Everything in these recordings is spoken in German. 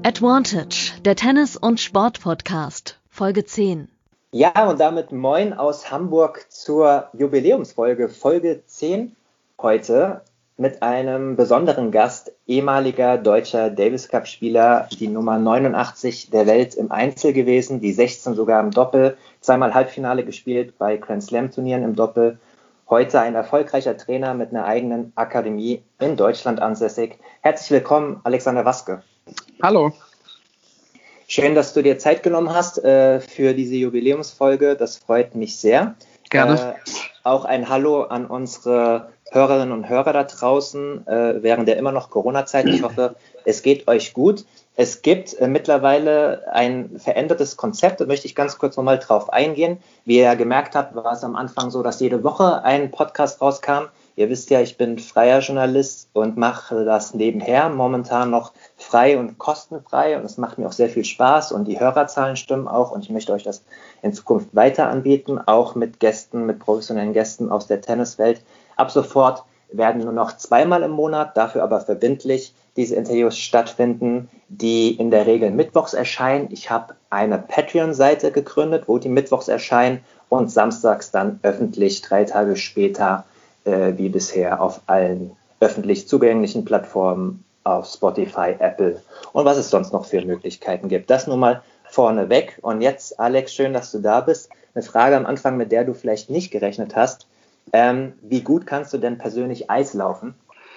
Advantage, der Tennis- und Sport-Podcast, Folge 10. Ja, und damit moin aus Hamburg zur Jubiläumsfolge, Folge 10. Heute mit einem besonderen Gast, ehemaliger deutscher Davis-Cup-Spieler, die Nummer 89 der Welt im Einzel gewesen, die 16 sogar im Doppel, zweimal Halbfinale gespielt bei Grand Slam-Turnieren im Doppel. Heute ein erfolgreicher Trainer mit einer eigenen Akademie in Deutschland ansässig. Herzlich willkommen, Alexander Waske. Hallo. Schön, dass du dir Zeit genommen hast für diese Jubiläumsfolge. Das freut mich sehr. Gerne. Auch ein Hallo an unsere Hörerinnen und Hörer da draußen während der immer noch Corona-Zeit. Ich hoffe, es geht euch gut. Es gibt mittlerweile ein verändertes Konzept, da möchte ich ganz kurz nochmal drauf eingehen. Wie ihr ja gemerkt habt, war es am Anfang so, dass jede Woche ein Podcast rauskam. Ihr wisst ja, ich bin freier Journalist und mache das nebenher momentan noch frei und kostenfrei und es macht mir auch sehr viel Spaß und die Hörerzahlen stimmen auch und ich möchte euch das in Zukunft weiter anbieten, auch mit Gästen, mit professionellen Gästen aus der Tenniswelt. Ab sofort werden nur noch zweimal im Monat, dafür aber verbindlich diese Interviews stattfinden, die in der Regel mittwochs erscheinen. Ich habe eine Patreon-Seite gegründet, wo die mittwochs erscheinen und samstags dann öffentlich 3 Tage später wie bisher auf allen öffentlich zugänglichen Plattformen, auf Spotify, Apple und was es sonst noch für Möglichkeiten gibt. Das nur mal vorneweg. Und jetzt, Alex, schön, dass du da bist. Eine Frage am Anfang, mit der du vielleicht nicht gerechnet hast. Wie gut kannst du denn persönlich Eis laufen?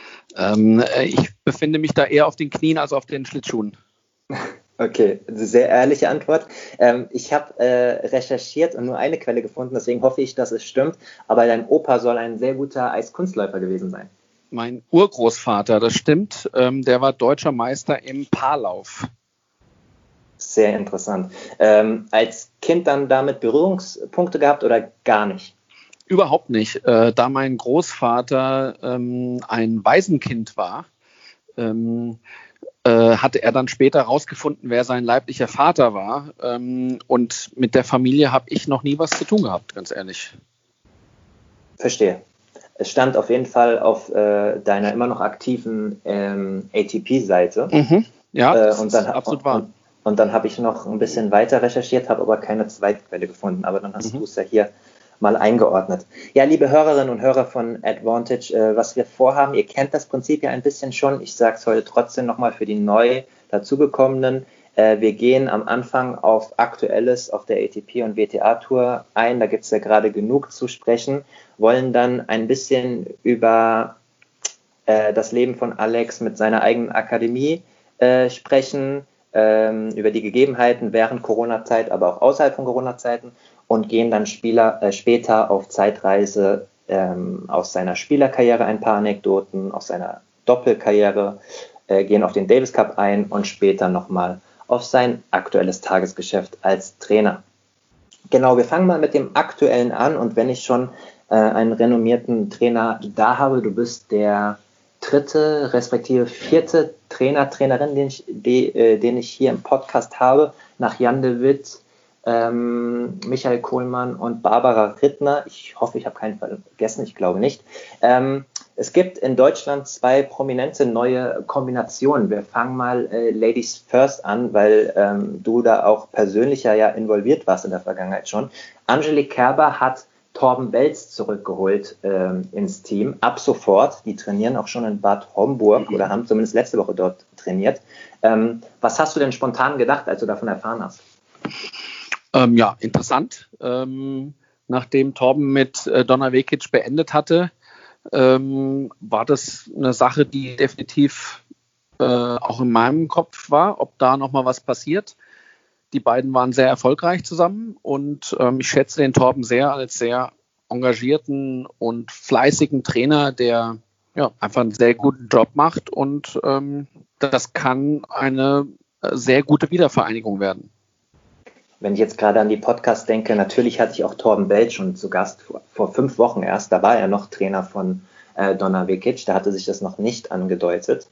Ich befinde mich da eher auf den Knien als auf den Schlittschuhen. Okay, sehr ehrliche Antwort. Ich habe recherchiert und nur eine Quelle gefunden, deswegen hoffe ich, dass es stimmt. Aber dein Opa soll ein sehr guter Eiskunstläufer gewesen sein. Mein Urgroßvater, das stimmt, der war deutscher Meister im Paarlauf. Sehr interessant. Als Kind dann damit Berührungspunkte gehabt oder gar nicht? Überhaupt nicht. Da mein Großvater ein Waisenkind war, hatte er dann später herausgefunden, wer sein leiblicher Vater war. Und mit der Familie habe ich noch nie was zu tun gehabt, ganz ehrlich. Verstehe. Es stand auf jeden Fall auf deiner immer noch aktiven ATP-Seite. Ja, absolut wahr. Und dann habe ich noch ein bisschen weiter recherchiert, habe aber keine Zweitquelle gefunden. Aber dann hast du es ja hier mal eingeordnet. Ja, liebe Hörerinnen und Hörer von Advantage, was wir vorhaben, ihr kennt das Prinzip ja ein bisschen schon. Ich sage es heute trotzdem nochmal für die neu dazugekommenen. Wir gehen am Anfang auf Aktuelles auf der ATP und WTA-Tour ein. Da gibt es ja gerade genug zu sprechen. Wollen dann ein bisschen über das Leben von Alex mit seiner eigenen Akademie sprechen, über die Gegebenheiten während Corona-Zeit, aber auch außerhalb von Corona-Zeiten und gehen dann später auf Zeitreise aus seiner Spielerkarriere ein paar Anekdoten, aus seiner Doppelkarriere, gehen auf den Davis Cup ein und später nochmal auf sein aktuelles Tagesgeschäft als Trainer. Genau, wir fangen mal mit dem Aktuellen an und wenn ich schon einen renommierten Trainer da habe, du bist der 3. respektive 4. Trainerin, den ich hier im Podcast habe, nach Jan de Witt, Michael Kohlmann und Barbara Rittner. Ich hoffe, ich habe keinen vergessen, ich glaube nicht. Es gibt in Deutschland 2 prominente neue Kombinationen. Wir fangen mal Ladies First an, weil du da auch persönlicher ja involviert warst in der Vergangenheit schon. Angelique Kerber hat Torben Belz zurückgeholt ins Team, ab sofort. Die trainieren auch schon in Bad Homburg oder haben zumindest letzte Woche dort trainiert. Was hast du denn spontan gedacht, als du davon erfahren hast? Ja, interessant. Nachdem Torben mit Donna Vekic beendet hatte, war das eine Sache, die definitiv auch in meinem Kopf war, ob da nochmal was passiert. Die beiden waren sehr erfolgreich zusammen und ich schätze den Torben sehr als sehr engagierten und fleißigen Trainer, der ja einfach einen sehr guten Job macht und das kann eine sehr gute Wiedervereinigung werden. Wenn ich jetzt gerade an die Podcasts denke, natürlich hatte ich auch Torben Belz schon zu Gast vor 5 Wochen erst. Da war er noch Trainer von Donna Vekic, da hatte sich das noch nicht angedeutet.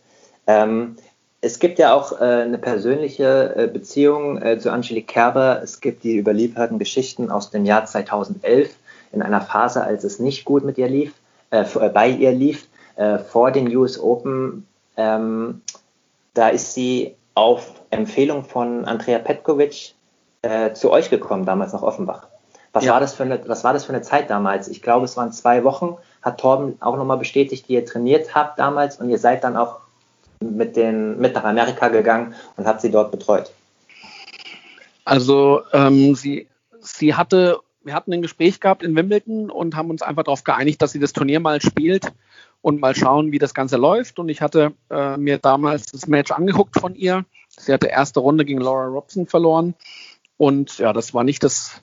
Es gibt ja auch eine persönliche Beziehung zu Angelique Kerber. Es gibt die überlieferten Geschichten aus dem Jahr 2011, in einer Phase, als es nicht gut mit ihr lief, bei ihr lief, vor den US Open. Da ist sie auf Empfehlung von Andrea Petkovic zu euch gekommen, damals nach Offenbach. Was war das für eine Zeit damals? Ich glaube, es waren 2 Wochen, hat Torben auch nochmal bestätigt, die ihr trainiert habt damals, und ihr seid dann auch mit nach Amerika gegangen und habt sie dort betreut. Also wir hatten ein Gespräch gehabt in Wimbledon und haben uns einfach darauf geeinigt, dass sie das Turnier mal spielt und mal schauen, wie das Ganze läuft. Und ich hatte mir damals das Match angeguckt von ihr. Sie hatte erste Runde gegen Laura Robson verloren. Und ja, das war nicht das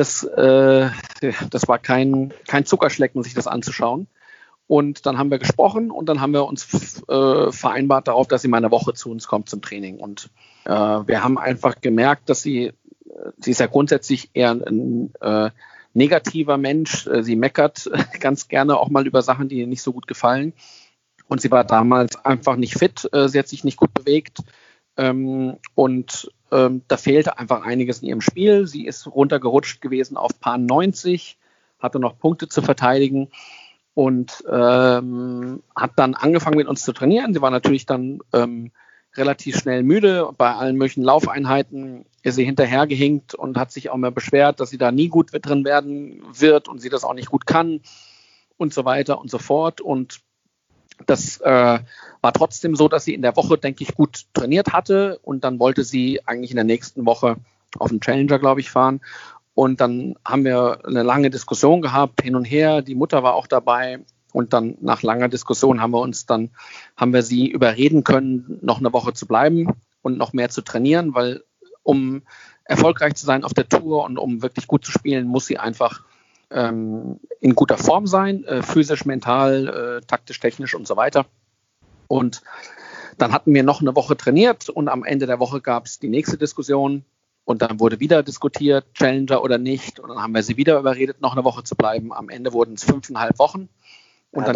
war kein Zuckerschlecken, sich das anzuschauen. Und dann haben wir gesprochen und dann haben wir uns vereinbart darauf, dass sie mal eine Woche zu uns kommt zum Training. Und wir haben einfach gemerkt, dass sie ist ja grundsätzlich eher ein negativer Mensch. Sie meckert ganz gerne auch mal über Sachen, die ihr nicht so gut gefallen. Und sie war damals einfach nicht fit. Sie hat sich nicht gut bewegt. Da fehlte einfach einiges in ihrem Spiel. Sie ist runtergerutscht gewesen auf Paar 90, hatte noch Punkte zu verteidigen und hat dann angefangen mit uns zu trainieren. Sie war natürlich dann relativ schnell müde. Bei allen möglichen Laufeinheiten ist sie hinterhergehinkt und hat sich auch mal beschwert, dass sie da nie gut drin werden wird und sie das auch nicht gut kann und so weiter und so fort. Und das war trotzdem so, dass sie in der Woche, denke ich, gut trainiert hatte. Und dann wollte sie eigentlich in der nächsten Woche auf den Challenger, glaube ich, fahren. Und dann haben wir eine lange Diskussion gehabt, hin und her. Die Mutter war auch dabei. Und dann nach langer Diskussion haben wir sie überreden können, noch eine Woche zu bleiben und noch mehr zu trainieren, weil um erfolgreich zu sein auf der Tour und um wirklich gut zu spielen, muss sie einfach in guter Form sein, physisch, mental, taktisch, technisch und so weiter. Und dann hatten wir noch eine Woche trainiert und am Ende der Woche gab es die nächste Diskussion und dann wurde wieder diskutiert, Challenger oder nicht. Und dann haben wir sie wieder überredet, noch eine Woche zu bleiben. Am Ende wurden es 5,5 Wochen. Und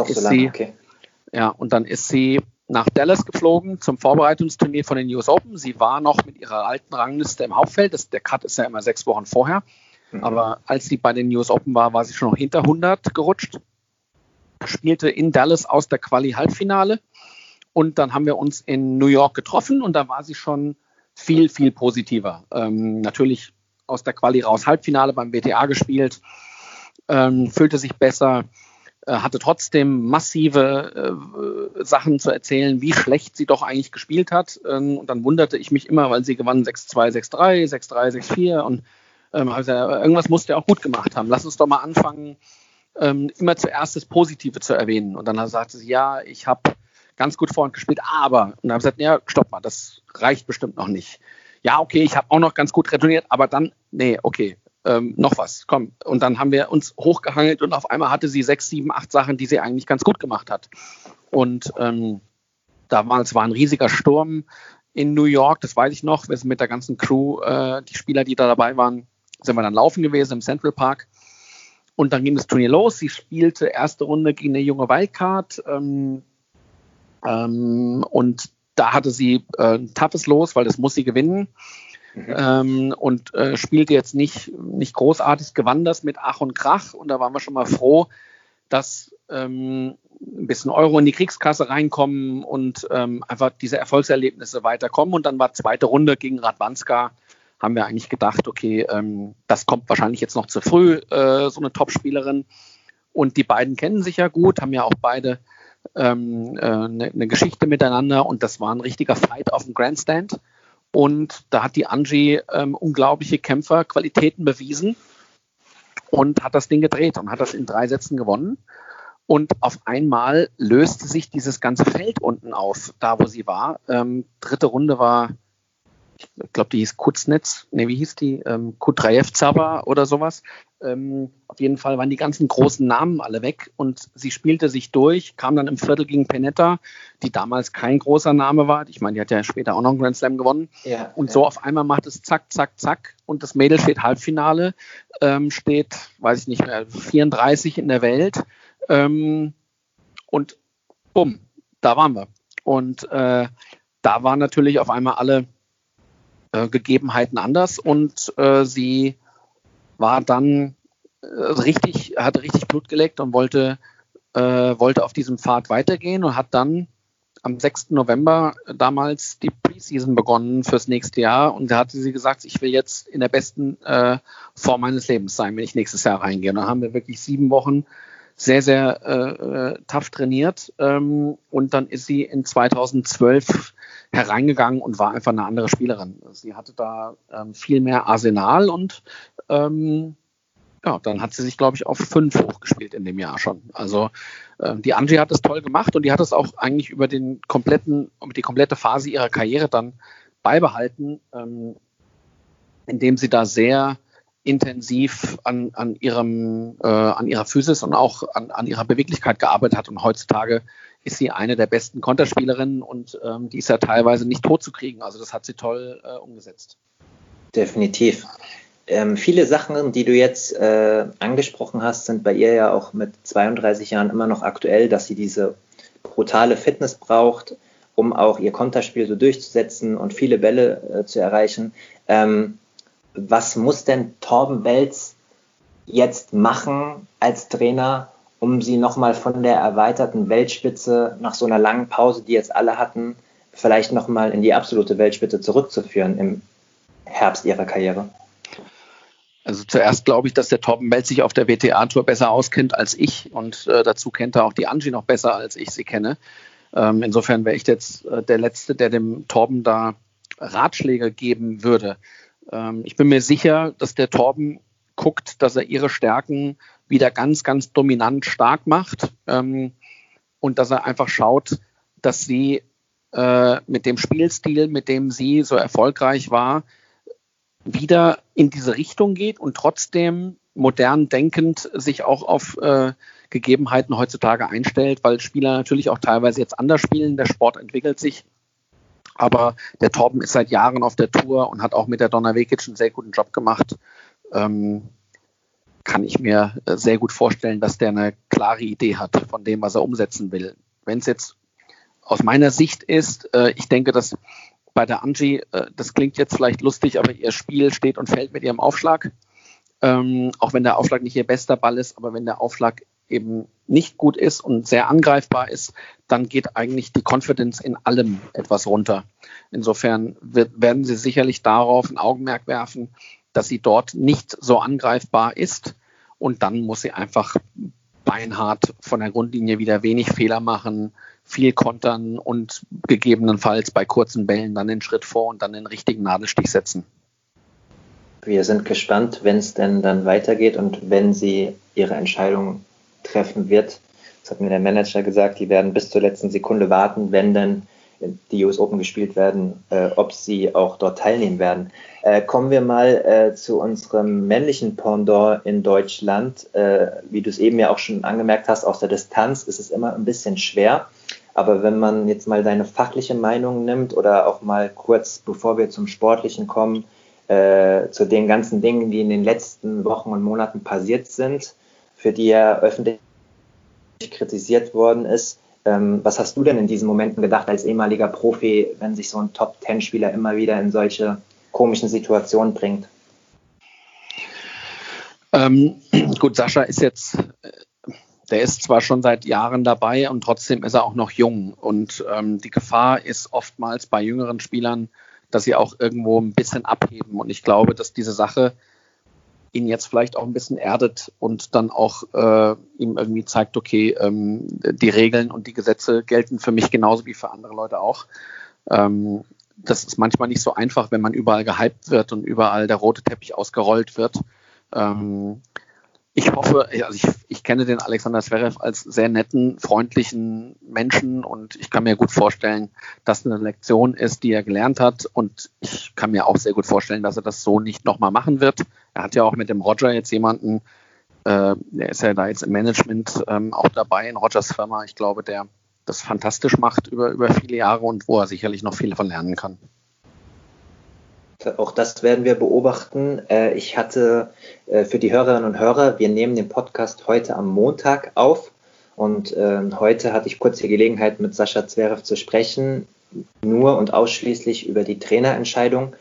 dann ist sie nach Dallas geflogen zum Vorbereitungsturnier von den US Open. Sie war noch mit ihrer alten Rangliste im Hauptfeld. Der Cut ist ja immer 6 Wochen vorher. Aber als sie bei den US Open war sie schon noch hinter 100 gerutscht. Spielte in Dallas aus der Quali-Halbfinale. Und dann haben wir uns in New York getroffen und da war sie schon viel, viel positiver. Natürlich aus der Quali raus Halbfinale beim WTA gespielt, fühlte sich besser, hatte trotzdem massive Sachen zu erzählen, wie schlecht sie doch eigentlich gespielt hat. Und dann wunderte ich mich immer, weil sie gewann 6-2, 6-3, 6-3, 6-4 und also irgendwas musste er auch gut gemacht haben. Lass uns doch mal anfangen, immer zuerst das Positive zu erwähnen. Und dann sagte sie, ja, ich habe ganz gut vorhin gespielt, aber, und dann habe ich gesagt, ja, stopp mal, das reicht bestimmt noch nicht. Ja, okay, ich habe auch noch ganz gut retourniert, aber dann, nee, okay, noch was, komm. Und dann haben wir uns hochgehangelt und auf einmal hatte sie 6, 7, 8 Sachen, die sie eigentlich ganz gut gemacht hat. Und damals war ein riesiger Sturm in New York, das weiß ich noch, wir sind mit der ganzen Crew, die Spieler, die da dabei waren, sind wir dann laufen gewesen im Central Park. Und dann ging das Turnier los. Sie spielte erste Runde gegen eine junge Wildcard. Und da hatte sie ein toughes Los, weil das muss sie gewinnen. Und spielte jetzt nicht großartig, gewann das mit Ach und Krach. Und da waren wir schon mal froh, dass ein bisschen Euro in die Kriegskasse reinkommen und einfach diese Erfolgserlebnisse weiterkommen. Und dann war zweite Runde gegen Radwanska. Haben wir eigentlich gedacht, okay, das kommt wahrscheinlich jetzt noch zu früh, so eine Top-Spielerin. Und die beiden kennen sich ja gut, haben ja auch beide eine Geschichte miteinander und das war ein richtiger Fight auf dem Grandstand. Und da hat die Angie unglaubliche Kämpferqualitäten bewiesen und hat das Ding gedreht und hat das in 3 Sätzen gewonnen. Und auf einmal löste sich dieses ganze Feld unten auf, da wo sie war. Dritte Runde war, ich glaube, die hieß Kuznets, wie hieß die? Kudrajevtseva oder sowas. Auf jeden Fall waren die ganzen großen Namen alle weg und sie spielte sich durch, kam dann im Viertel gegen Pennetta, die damals kein großer Name war. Ich meine, die hat ja später auch noch einen Grand Slam gewonnen. Ja, und so auf einmal macht es zack, zack, zack und das Mädel steht Halbfinale, steht, weiß ich nicht mehr, 34 in der Welt und bumm, da waren wir. Und da waren natürlich auf einmal alle Gegebenheiten anders und sie war dann hatte richtig Blut geleckt und wollte auf diesem Pfad weitergehen und hat dann am 6. November damals die Preseason begonnen fürs nächste Jahr und da hatte sie gesagt, ich will jetzt in der besten Form meines Lebens sein, wenn ich nächstes Jahr reingehe. Und dann haben wir wirklich 7 Wochen sehr, sehr tough trainiert und dann ist sie in 2012 hereingegangen und war einfach eine andere Spielerin. Sie hatte da viel mehr Arsenal und dann hat sie sich, glaube ich, auf 5 hochgespielt in dem Jahr schon. Also die Angie hat es toll gemacht und die hat es auch eigentlich über die komplette Phase ihrer Karriere dann beibehalten, indem sie da sehr intensiv an ihrer Physis und auch an ihrer Beweglichkeit gearbeitet hat. Und heutzutage ist sie eine der besten Konterspielerinnen und die ist ja teilweise nicht tot zu kriegen. Also das hat sie toll umgesetzt. Definitiv. Viele Sachen, die du jetzt angesprochen hast, sind bei ihr ja auch mit 32 Jahren immer noch aktuell, dass sie diese brutale Fitness braucht, um auch ihr Konterspiel so durchzusetzen und viele Bälle zu erreichen. Was muss denn Torben Welz jetzt machen als Trainer, um sie nochmal von der erweiterten Weltspitze nach so einer langen Pause, die jetzt alle hatten, vielleicht nochmal in die absolute Weltspitze zurückzuführen im Herbst ihrer Karriere? Also zuerst glaube ich, dass der Torben Welz sich auf der WTA-Tour besser auskennt als ich und dazu kennt er auch die Angie noch besser, als ich sie kenne. Insofern wäre ich jetzt der Letzte, der dem Torben da Ratschläge geben würde. Ich bin mir sicher, dass der Torben guckt, dass er ihre Stärken wieder ganz, ganz dominant stark macht und dass er einfach schaut, dass sie mit dem Spielstil, mit dem sie so erfolgreich war, wieder in diese Richtung geht und trotzdem modern denkend sich auch auf Gegebenheiten heutzutage einstellt, weil Spieler natürlich auch teilweise jetzt anders spielen, der Sport entwickelt sich. Aber der Torben ist seit Jahren auf der Tour und hat auch mit der Donna Vekic einen sehr guten Job gemacht. Kann ich mir sehr gut vorstellen, dass der eine klare Idee hat von dem, was er umsetzen will. Wenn es jetzt aus meiner Sicht ist, ich denke, dass bei der Angie, das klingt jetzt vielleicht lustig, aber ihr Spiel steht und fällt mit ihrem Aufschlag. Auch wenn der Aufschlag nicht ihr bester Ball ist, aber wenn der Aufschlag eben nicht gut ist und sehr angreifbar ist, dann geht eigentlich die Confidence in allem etwas runter. Insofern werden sie sicherlich darauf ein Augenmerk werfen, dass sie dort nicht so angreifbar ist und dann muss sie einfach beinhart von der Grundlinie wieder wenig Fehler machen, viel kontern und gegebenenfalls bei kurzen Bällen dann den Schritt vor und dann den richtigen Nadelstich setzen. Wir sind gespannt, wenn es denn dann weitergeht und wenn sie ihre Entscheidung treffen wird. Das hat mir der Manager gesagt, die werden bis zur letzten Sekunde warten, wenn dann die US Open gespielt werden, ob sie auch dort teilnehmen werden. Kommen wir mal zu unserem männlichen Pendant in Deutschland. Wie du es eben ja auch schon angemerkt hast, aus der Distanz ist es immer ein bisschen schwer. Aber wenn man jetzt mal deine fachliche Meinung nimmt oder auch mal kurz, bevor wir zum Sportlichen kommen, zu den ganzen Dingen, die in den letzten Wochen und Monaten passiert sind, für die er öffentlich kritisiert worden ist. Was hast du denn in diesen Momenten gedacht als ehemaliger Profi, wenn sich so ein Top-10-Spieler immer wieder in solche komischen Situationen bringt? Gut, Sascha ist jetzt, der ist zwar schon seit Jahren dabei und trotzdem ist er auch noch jung. Und die Gefahr ist oftmals bei jüngeren Spielern, dass sie auch irgendwo ein bisschen abheben. Und ich glaube, dass diese Sache ihn jetzt vielleicht auch ein bisschen erdet und dann auch ihm irgendwie zeigt, okay, die Regeln und die Gesetze gelten für mich genauso wie für andere Leute auch. Das ist manchmal nicht so einfach, wenn man überall gehypt wird und überall der rote Teppich ausgerollt wird. Ich hoffe, also ich kenne den Alexander Zverev als sehr netten, freundlichen Menschen und ich kann mir gut vorstellen, dass eine Lektion ist, die er gelernt hat und ich kann mir auch sehr gut vorstellen, dass er das so nicht nochmal machen wird. Er hat ja auch mit dem Roger jetzt jemanden, der ist ja da jetzt im Management auch dabei in Rogers Firma. Ich glaube, der das fantastisch macht über viele Jahre und wo er sicherlich noch viel von lernen kann. Auch das werden wir beobachten. Ich hatte für die Hörerinnen und Hörer, wir nehmen den Podcast heute am Montag auf und heute hatte ich kurz die Gelegenheit, mit Sascha Zverev zu sprechen, nur und ausschließlich über die Trainerentscheidung.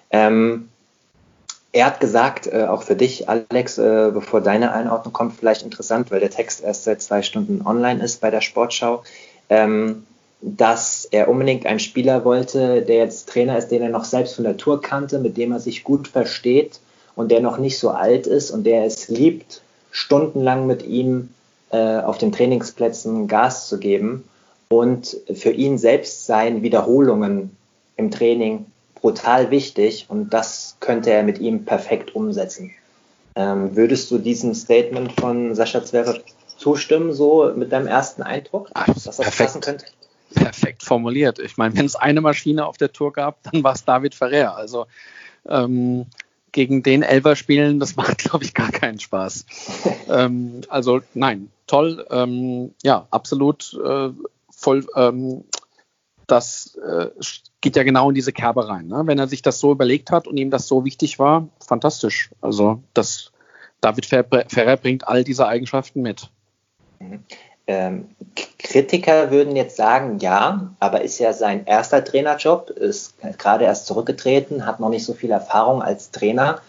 Er hat gesagt, auch für dich, Alex, bevor deine Einordnung kommt, vielleicht interessant, weil der Text erst seit 2 Stunden online ist bei der Sportschau. dass er unbedingt einen Spieler wollte, der jetzt Trainer ist, den er noch selbst von der Tour kannte, mit dem er sich gut versteht und der noch nicht so alt ist und der es liebt, stundenlang mit ihm auf den Trainingsplätzen Gas zu geben und für ihn selbst seien Wiederholungen im Training brutal wichtig und das könnte er mit ihm perfekt umsetzen. Würdest du diesem Statement von Sascha Zverev zustimmen, so mit deinem ersten Eindruck, dass das passen könnte? Perfekt formuliert. Ich meine, wenn es eine Maschine auf der Tour gab, dann war es David Ferrer. Also gegen den Elfer spielen, das macht, glaube ich, gar keinen Spaß. Also nein, toll. Ja, absolut voll. Das geht ja genau in diese Kerbe rein. Ne? Wenn er sich das so überlegt hat und ihm das so wichtig war, fantastisch. Also David Ferrer bringt all diese Eigenschaften mit. Kritiker würden jetzt sagen, ja, aber ist ja sein erster Trainerjob, ist gerade erst zurückgetreten, hat noch nicht so viel Erfahrung als Trainer.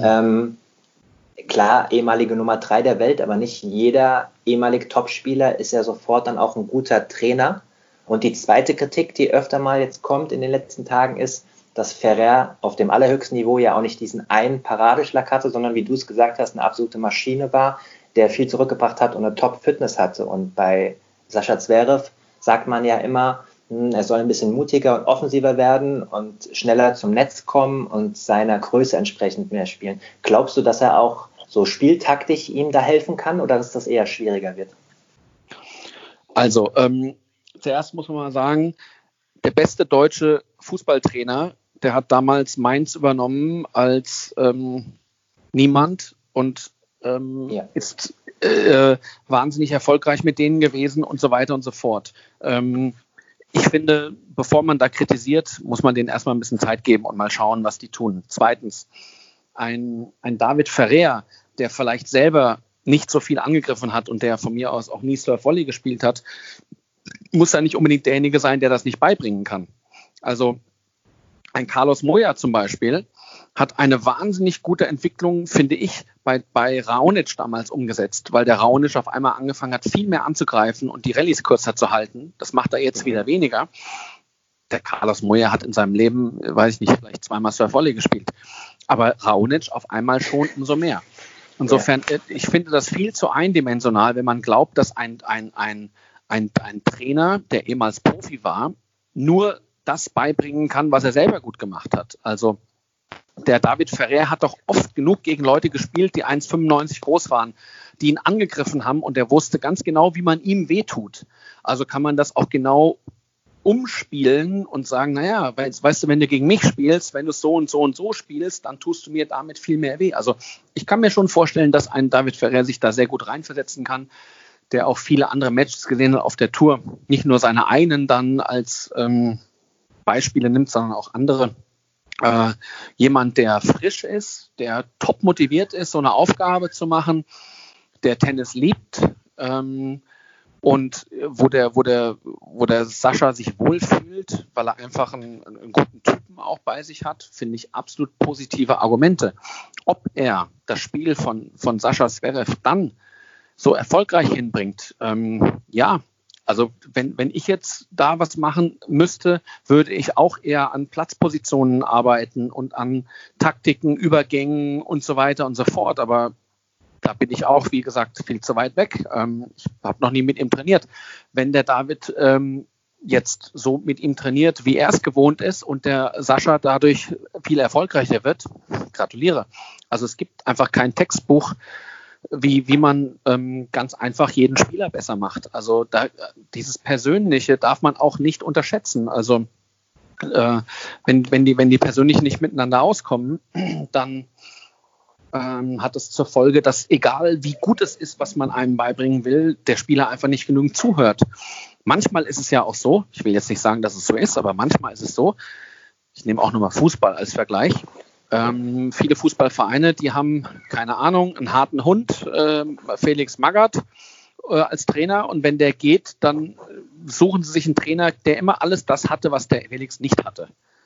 Klar, ehemalige Nummer 3 der Welt, aber nicht jeder ehemalige Topspieler ist ja sofort dann auch ein guter Trainer. Und die zweite Kritik, die öfter mal jetzt kommt in den letzten Tagen, ist, dass Ferrer auf dem allerhöchsten Niveau ja auch nicht diesen einen Paradeschlag hatte, sondern wie du es gesagt hast, eine absolute Maschine war, der viel zurückgebracht hat und eine Top-Fitness hatte. Und bei Sascha Zverev sagt man ja immer, er soll ein bisschen mutiger und offensiver werden und schneller zum Netz kommen und seiner Größe entsprechend mehr spielen. Glaubst du, dass er auch so spieltaktisch ihm da helfen kann oder dass das eher schwieriger wird? Also, zuerst muss man mal sagen, der beste deutsche Fußballtrainer, der hat damals Mainz übernommen als niemand und ist wahnsinnig erfolgreich mit denen gewesen und so weiter und so fort. Ich finde, bevor man da kritisiert, muss man denen erstmal ein bisschen Zeit geben und mal schauen, was die tun. Zweitens, ein David Ferrer, der vielleicht selber nicht so viel angegriffen hat und der von mir aus auch nie Serve Volley gespielt hat, muss ja nicht unbedingt derjenige sein, der das nicht beibringen kann. Also ein Carlos Moya zum Beispiel hat eine wahnsinnig gute Entwicklung, finde ich, bei Raonic damals umgesetzt, weil der Raonic auf einmal angefangen hat, viel mehr anzugreifen und die Rallyes kürzer zu halten. Das macht er jetzt wieder weniger. Der Carlos Moya hat in seinem Leben, weiß ich nicht, vielleicht zweimal Serve Volley gespielt. Aber Raonic auf einmal schon umso mehr. Insofern, ich finde das viel zu eindimensional, wenn man glaubt, dass ein Trainer, der ehemals Profi war, nur das beibringen kann, was er selber gut gemacht hat. Also der David Ferrer hat doch oft genug gegen Leute gespielt, die 1,95 groß waren, die ihn angegriffen haben und er wusste ganz genau, wie man ihm wehtut. Also kann man das auch genau umspielen und sagen, naja, weißt du, wenn du gegen mich spielst, wenn du so und so und so spielst, dann tust du mir damit viel mehr weh. Also ich kann mir schon vorstellen, dass ein David Ferrer sich da sehr gut reinversetzen kann, der auch viele andere Matches gesehen hat auf der Tour, nicht nur seine eigenen dann als Beispiele nimmt, sondern auch andere. Jemand, der frisch ist, der top motiviert ist, so eine Aufgabe zu machen, der Tennis liebt und wo der Sascha sich wohlfühlt, weil er einfach einen guten Typen auch bei sich hat, finde ich absolut positive Argumente. Ob er das Spiel von Sascha Zverev dann so erfolgreich hinbringt, ja, also wenn ich jetzt da was machen müsste, würde ich auch eher an Platzpositionen arbeiten und an Taktiken, Übergängen und so weiter und so fort. Aber da bin ich auch, wie gesagt, viel zu weit weg. Ich habe noch nie mit ihm trainiert. Wenn der David jetzt so mit ihm trainiert, wie er es gewohnt ist und der Sascha dadurch viel erfolgreicher wird, gratuliere. Also es gibt einfach kein Textbuch, wie man ganz einfach jeden Spieler besser macht. Also dieses Persönliche darf man auch nicht unterschätzen. Also wenn die persönlich nicht miteinander auskommen, dann hat es zur Folge, dass egal wie gut es ist, was man einem beibringen will, der Spieler einfach nicht genügend zuhört. Manchmal ist es ja auch so, ich will jetzt nicht sagen, dass es so ist, aber manchmal ist es so, ich nehme auch nochmal Fußball als Vergleich. Viele Fußballvereine, die haben, keine Ahnung, einen harten Hund, Felix Magath als Trainer, und wenn der geht, dann suchen sie sich einen Trainer, der immer alles das hatte, was der Felix nicht hatte.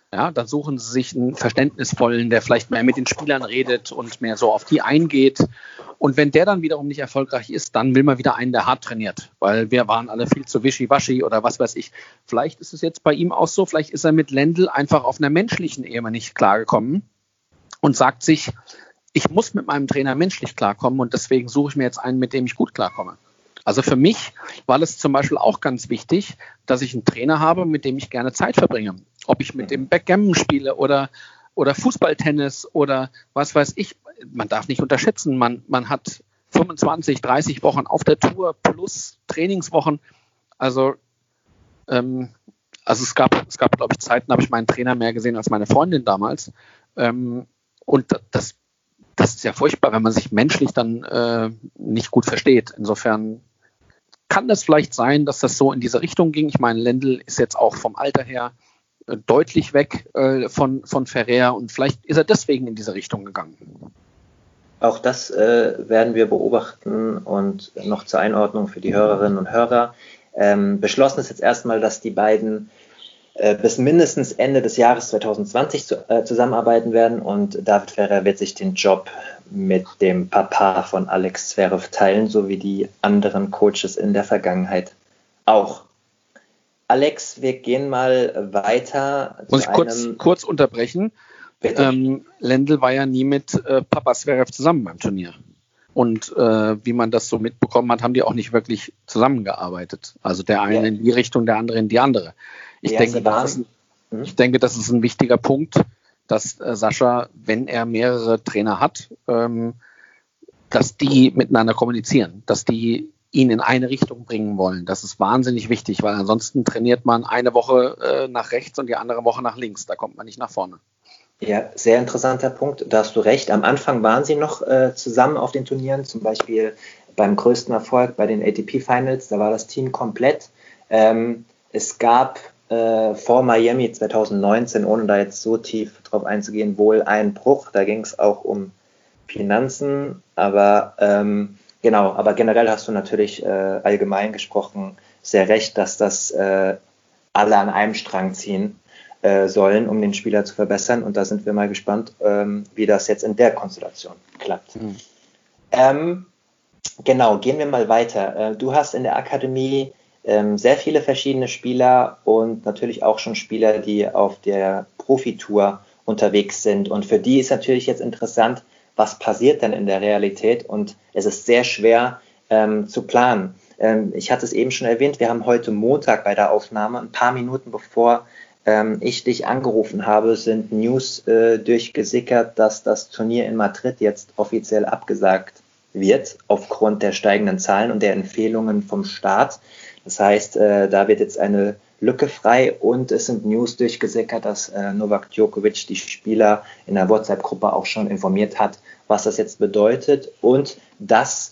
Ja, dann suchen sie sich einen Verständnisvollen, der vielleicht mehr mit den Spielern redet und mehr so auf die eingeht. Und wenn der dann wiederum nicht erfolgreich ist, dann will man wieder einen, der hart trainiert, weil wir waren alle viel zu wischiwaschi oder was weiß ich. Vielleicht ist es jetzt bei ihm auch so, vielleicht ist er mit Lendl einfach auf einer menschlichen Ebene nicht klargekommen und sagt sich, ich muss mit meinem Trainer menschlich klarkommen und deswegen suche ich mir jetzt einen, mit dem ich gut klarkomme. Also für mich war es zum Beispiel auch ganz wichtig, dass ich einen Trainer habe, mit dem ich gerne Zeit verbringe. Ob ich mit dem Backgammon spiele oder Fußballtennis oder was weiß ich. Man darf nicht unterschätzen, man hat 25, 30 Wochen auf der Tour plus Trainingswochen. Also es gab, glaube ich, Zeiten, da habe ich meinen Trainer mehr gesehen als meine Freundin damals. Und das ist ja furchtbar, wenn man sich menschlich dann nicht gut versteht. Insofern kann das vielleicht sein, dass das so in diese Richtung ging. Ich meine, Lendl ist jetzt auch vom Alter her deutlich weg von Ferrer und vielleicht ist er deswegen in diese Richtung gegangen. Auch das werden wir beobachten und noch zur Einordnung für die Hörerinnen und Hörer. Beschlossen ist jetzt erstmal, dass die beiden bis mindestens Ende des Jahres 2020 zusammenarbeiten werden und David Ferrer wird sich den Job mit dem Papa von Alex Zverev teilen, so wie die anderen Coaches in der Vergangenheit auch. Alex, wir gehen mal weiter. Muss ich kurz unterbrechen? Lendl war ja nie mit Papa Zverev zusammen beim Turnier. Und wie man das so mitbekommen hat, haben die auch nicht wirklich zusammengearbeitet. Also der eine in die Richtung, der andere in die andere. Ich denke, das ist ein wichtiger Punkt, dass Sascha, wenn er mehrere Trainer hat, dass die miteinander kommunizieren, dass die ihn in eine Richtung bringen wollen. Das ist wahnsinnig wichtig, weil ansonsten trainiert man eine Woche nach rechts und die andere Woche nach links. Da kommt man nicht nach vorne. Ja, sehr interessanter Punkt. Da hast du recht. Am Anfang waren sie noch zusammen auf den Turnieren, zum Beispiel beim größten Erfolg bei den ATP Finals. Da war das Team komplett. Es gab vor Miami 2019, ohne da jetzt so tief drauf einzugehen, wohl einen Bruch. Da ging es auch um Finanzen, aber aber generell hast du natürlich allgemein gesprochen sehr recht, dass das alle an einem Strang ziehen sollen, um den Spieler zu verbessern. Und da sind wir mal gespannt, wie das jetzt in der Konstellation klappt. Gehen wir mal weiter. Du hast in der Akademie sehr viele verschiedene Spieler und natürlich auch schon Spieler, die auf der Profitour unterwegs sind. Und für die ist natürlich jetzt interessant, was passiert denn in der Realität? Und es ist sehr schwer zu planen. Ich hatte es eben schon erwähnt, wir haben heute Montag bei der Aufnahme, ein paar Minuten bevor ich dich angerufen habe, sind News durchgesickert, dass das Turnier in Madrid jetzt offiziell abgesagt wird, aufgrund der steigenden Zahlen und der Empfehlungen vom Staat. Das heißt, da wird jetzt eine Lücke frei und es sind News durchgesickert, dass Novak Djokovic die Spieler in der WhatsApp-Gruppe auch schon informiert hat, was das jetzt bedeutet und dass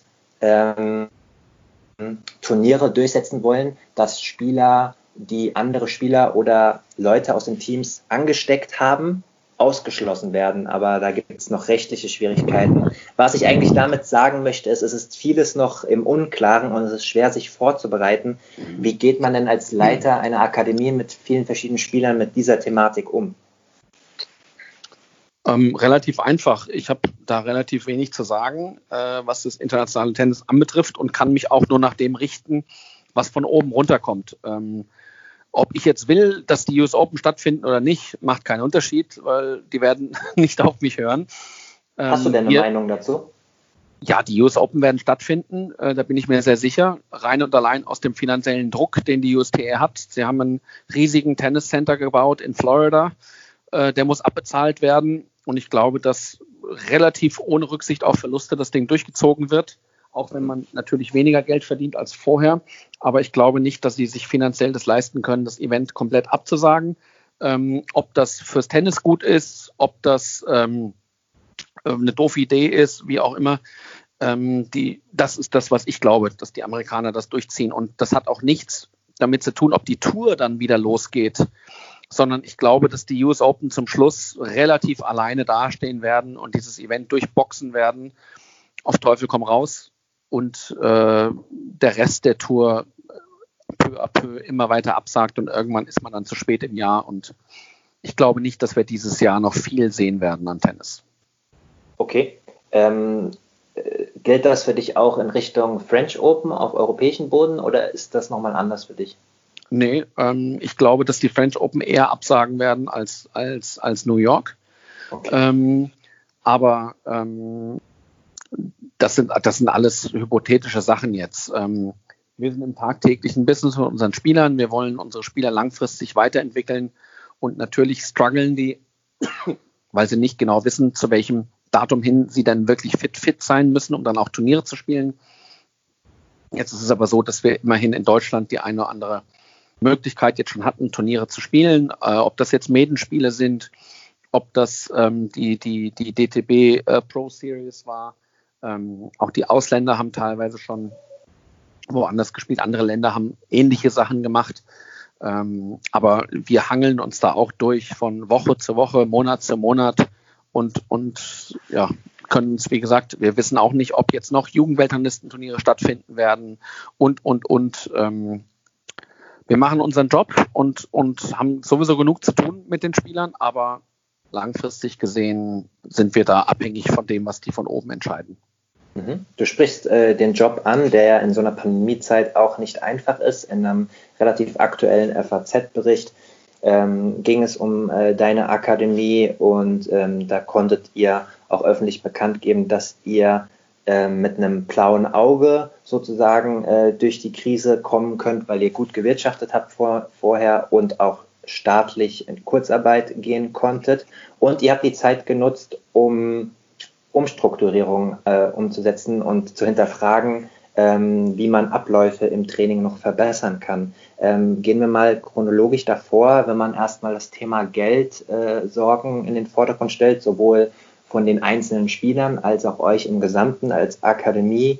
Turniere durchsetzen wollen, dass Spieler, die andere Spieler oder Leute aus den Teams angesteckt haben, ausgeschlossen werden, aber da gibt es noch rechtliche Schwierigkeiten. Was ich eigentlich damit sagen möchte, ist, es ist vieles noch im Unklaren und es ist schwer, sich vorzubereiten. Wie geht man denn als Leiter einer Akademie mit vielen verschiedenen Spielern mit dieser Thematik um? Relativ einfach. Ich habe da relativ wenig zu sagen, was das internationale Tennis anbetrifft und kann mich auch nur nach dem richten, was von oben runterkommt. Ob ich jetzt will, dass die US Open stattfinden oder nicht, macht keinen Unterschied, weil die werden nicht auf mich hören. Hast du denn eine Meinung dazu? Ja, die US Open werden stattfinden, da bin ich mir sehr sicher. Rein und allein aus dem finanziellen Druck, den die USTA hat. Sie haben einen riesigen Tenniscenter gebaut in Florida. Der muss abbezahlt werden. Und ich glaube, dass relativ ohne Rücksicht auf Verluste das Ding durchgezogen wird. Auch wenn man natürlich weniger Geld verdient als vorher. Aber ich glaube nicht, dass sie sich finanziell das leisten können, das Event komplett abzusagen. Ob das fürs Tennis gut ist, ob das eine doofe Idee ist, wie auch immer. Das ist das, was ich glaube, dass die Amerikaner das durchziehen. Und das hat auch nichts damit zu tun, ob die Tour dann wieder losgeht. Sondern ich glaube, dass die US Open zum Schluss relativ alleine dastehen werden und dieses Event durchboxen werden. Auf Teufel komm raus. Und der Rest der Tour peu à peu immer weiter absagt und irgendwann ist man dann zu spät im Jahr und ich glaube nicht, dass wir dieses Jahr noch viel sehen werden an Tennis. Okay. Gilt das für dich auch in Richtung French Open auf europäischem Boden oder ist das nochmal anders für dich? Nee, ich glaube, dass die French Open eher absagen werden als New York. Okay. Aber das sind alles hypothetische Sachen jetzt. Wir sind im tagtäglichen Business mit unseren Spielern. Wir wollen unsere Spieler langfristig weiterentwickeln. Und natürlich strugglen die, weil sie nicht genau wissen, zu welchem Datum hin sie dann wirklich fit sein müssen, um dann auch Turniere zu spielen. Jetzt ist es aber so, dass wir immerhin in Deutschland die eine oder andere Möglichkeit jetzt schon hatten, Turniere zu spielen. Ob das jetzt Medenspiele sind, ob das die DTB Pro Series war. Auch die Ausländer haben teilweise schon woanders gespielt. Andere Länder haben ähnliche Sachen gemacht. Aber wir hangeln uns da auch durch von Woche zu Woche, Monat zu Monat und ja, können uns, wie gesagt, wir wissen auch nicht, ob jetzt noch Jugendweltranglistenturniere stattfinden werden und. Wir machen unseren Job und haben sowieso genug zu tun mit den Spielern, aber langfristig gesehen sind wir da abhängig von dem, was die von oben entscheiden. Du sprichst den Job an, der ja in so einer Pandemiezeit auch nicht einfach ist. In einem relativ aktuellen FAZ-Bericht ging es um deine Akademie und da konntet ihr auch öffentlich bekannt geben, dass ihr mit einem blauen Auge sozusagen durch die Krise kommen könnt, weil ihr gut gewirtschaftet habt vorher und auch staatlich in Kurzarbeit gehen konntet. Und ihr habt die Zeit genutzt, um Umstrukturierung umzusetzen und zu hinterfragen, wie man Abläufe im Training noch verbessern kann. Gehen wir mal chronologisch davor, wenn man erstmal das Thema Geldsorgen in den Vordergrund stellt, sowohl von den einzelnen Spielern als auch euch im Gesamten als Akademie.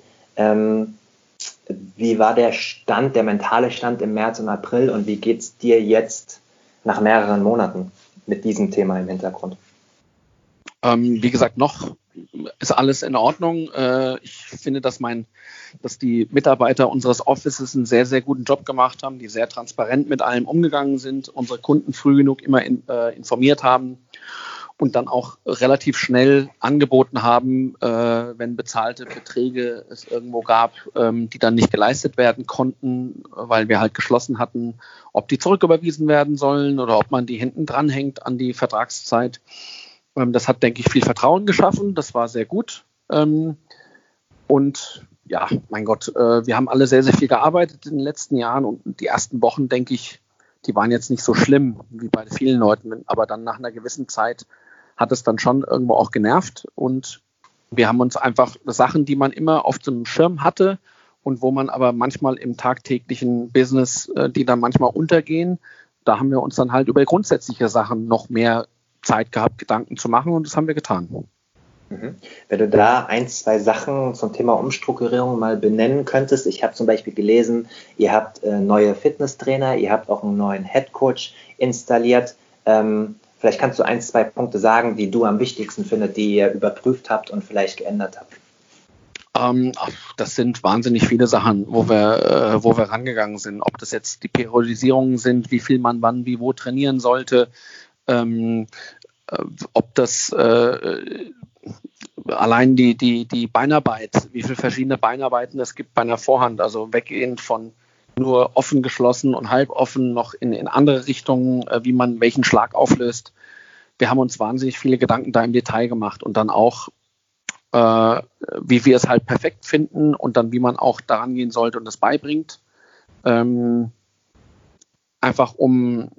Wie war der Stand, der mentale Stand im März und April und wie geht es dir jetzt nach mehreren Monaten mit diesem Thema im Hintergrund? Wie gesagt, noch ist alles in Ordnung. Ich finde, dass die Mitarbeiter unseres Offices einen sehr, sehr guten Job gemacht haben, die sehr transparent mit allem umgegangen sind, unsere Kunden früh genug immer informiert haben und dann auch relativ schnell angeboten haben, wenn bezahlte Beträge es irgendwo gab, die dann nicht geleistet werden konnten, weil wir halt geschlossen hatten, ob die zurücküberwiesen werden sollen oder ob man die hinten dranhängt an die Vertragszeit. Das hat, denke ich, viel Vertrauen geschaffen. Das war sehr gut. Und ja, mein Gott, wir haben alle sehr, sehr viel gearbeitet in den letzten Jahren und die ersten Wochen, denke ich, die waren jetzt nicht so schlimm wie bei vielen Leuten. Aber dann nach einer gewissen Zeit hat es dann schon irgendwo auch genervt. Und wir haben uns einfach Sachen, die man immer auf dem Schirm hatte und wo man aber manchmal im tagtäglichen Business, die dann manchmal untergehen, da haben wir uns dann halt über grundsätzliche Sachen noch mehr Zeit gehabt, Gedanken zu machen und das haben wir getan. Wenn du da 1, 2 Sachen zum Thema Umstrukturierung mal benennen könntest. Ich habe zum Beispiel gelesen, ihr habt neue Fitnesstrainer, ihr habt auch einen neuen Headcoach installiert. Vielleicht kannst du 1, 2 Punkte sagen, die du am wichtigsten findest, die ihr überprüft habt und vielleicht geändert habt. Das sind wahnsinnig viele Sachen, wo wir rangegangen sind. Ob das jetzt die Periodisierungen sind, wie viel man wann, wie, wo trainieren sollte, ob das allein die Beinarbeit, wie viele verschiedene Beinarbeiten es gibt bei einer Vorhand, also weggehend von nur offen, geschlossen und halb offen noch in andere Richtungen, wie man welchen Schlag auflöst. Wir haben uns wahnsinnig viele Gedanken da im Detail gemacht und dann auch, wie wir es halt perfekt finden und dann wie man auch daran gehen sollte und das beibringt. Einfach um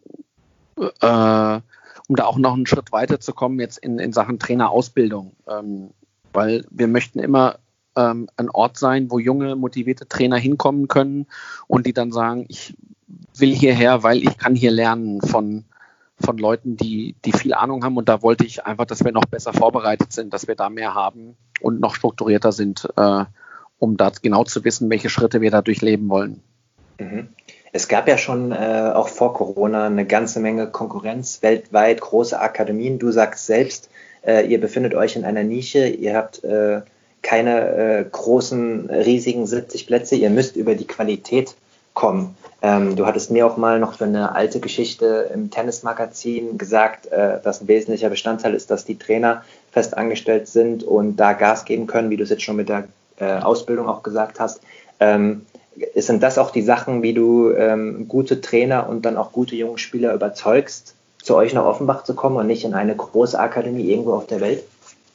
da auch noch einen Schritt weiter zu kommen jetzt in Sachen Trainerausbildung. Weil wir möchten immer ein Ort sein, wo junge, motivierte Trainer hinkommen können und die dann sagen, ich will hierher, weil ich kann hier lernen von Leuten, die viel Ahnung haben. Und da wollte ich einfach, dass wir noch besser vorbereitet sind, dass wir da mehr haben und noch strukturierter sind, um da genau zu wissen, welche Schritte wir da durchleben wollen. Es gab ja schon auch vor Corona eine ganze Menge Konkurrenz, weltweit große Akademien. Du sagst selbst, ihr befindet euch in einer Nische, ihr habt keine großen, riesigen 70 Plätze, ihr müsst über die Qualität kommen. Du hattest mir auch mal noch für eine alte Geschichte im Tennismagazin gesagt, dass ein wesentlicher Bestandteil ist, dass die Trainer fest angestellt sind und da Gas geben können, wie du es jetzt schon mit der Ausbildung auch gesagt hast. Sind das auch die Sachen, wie du gute Trainer und dann auch gute junge Spieler überzeugst, zu euch nach Offenbach zu kommen und nicht in eine große Akademie irgendwo auf der Welt?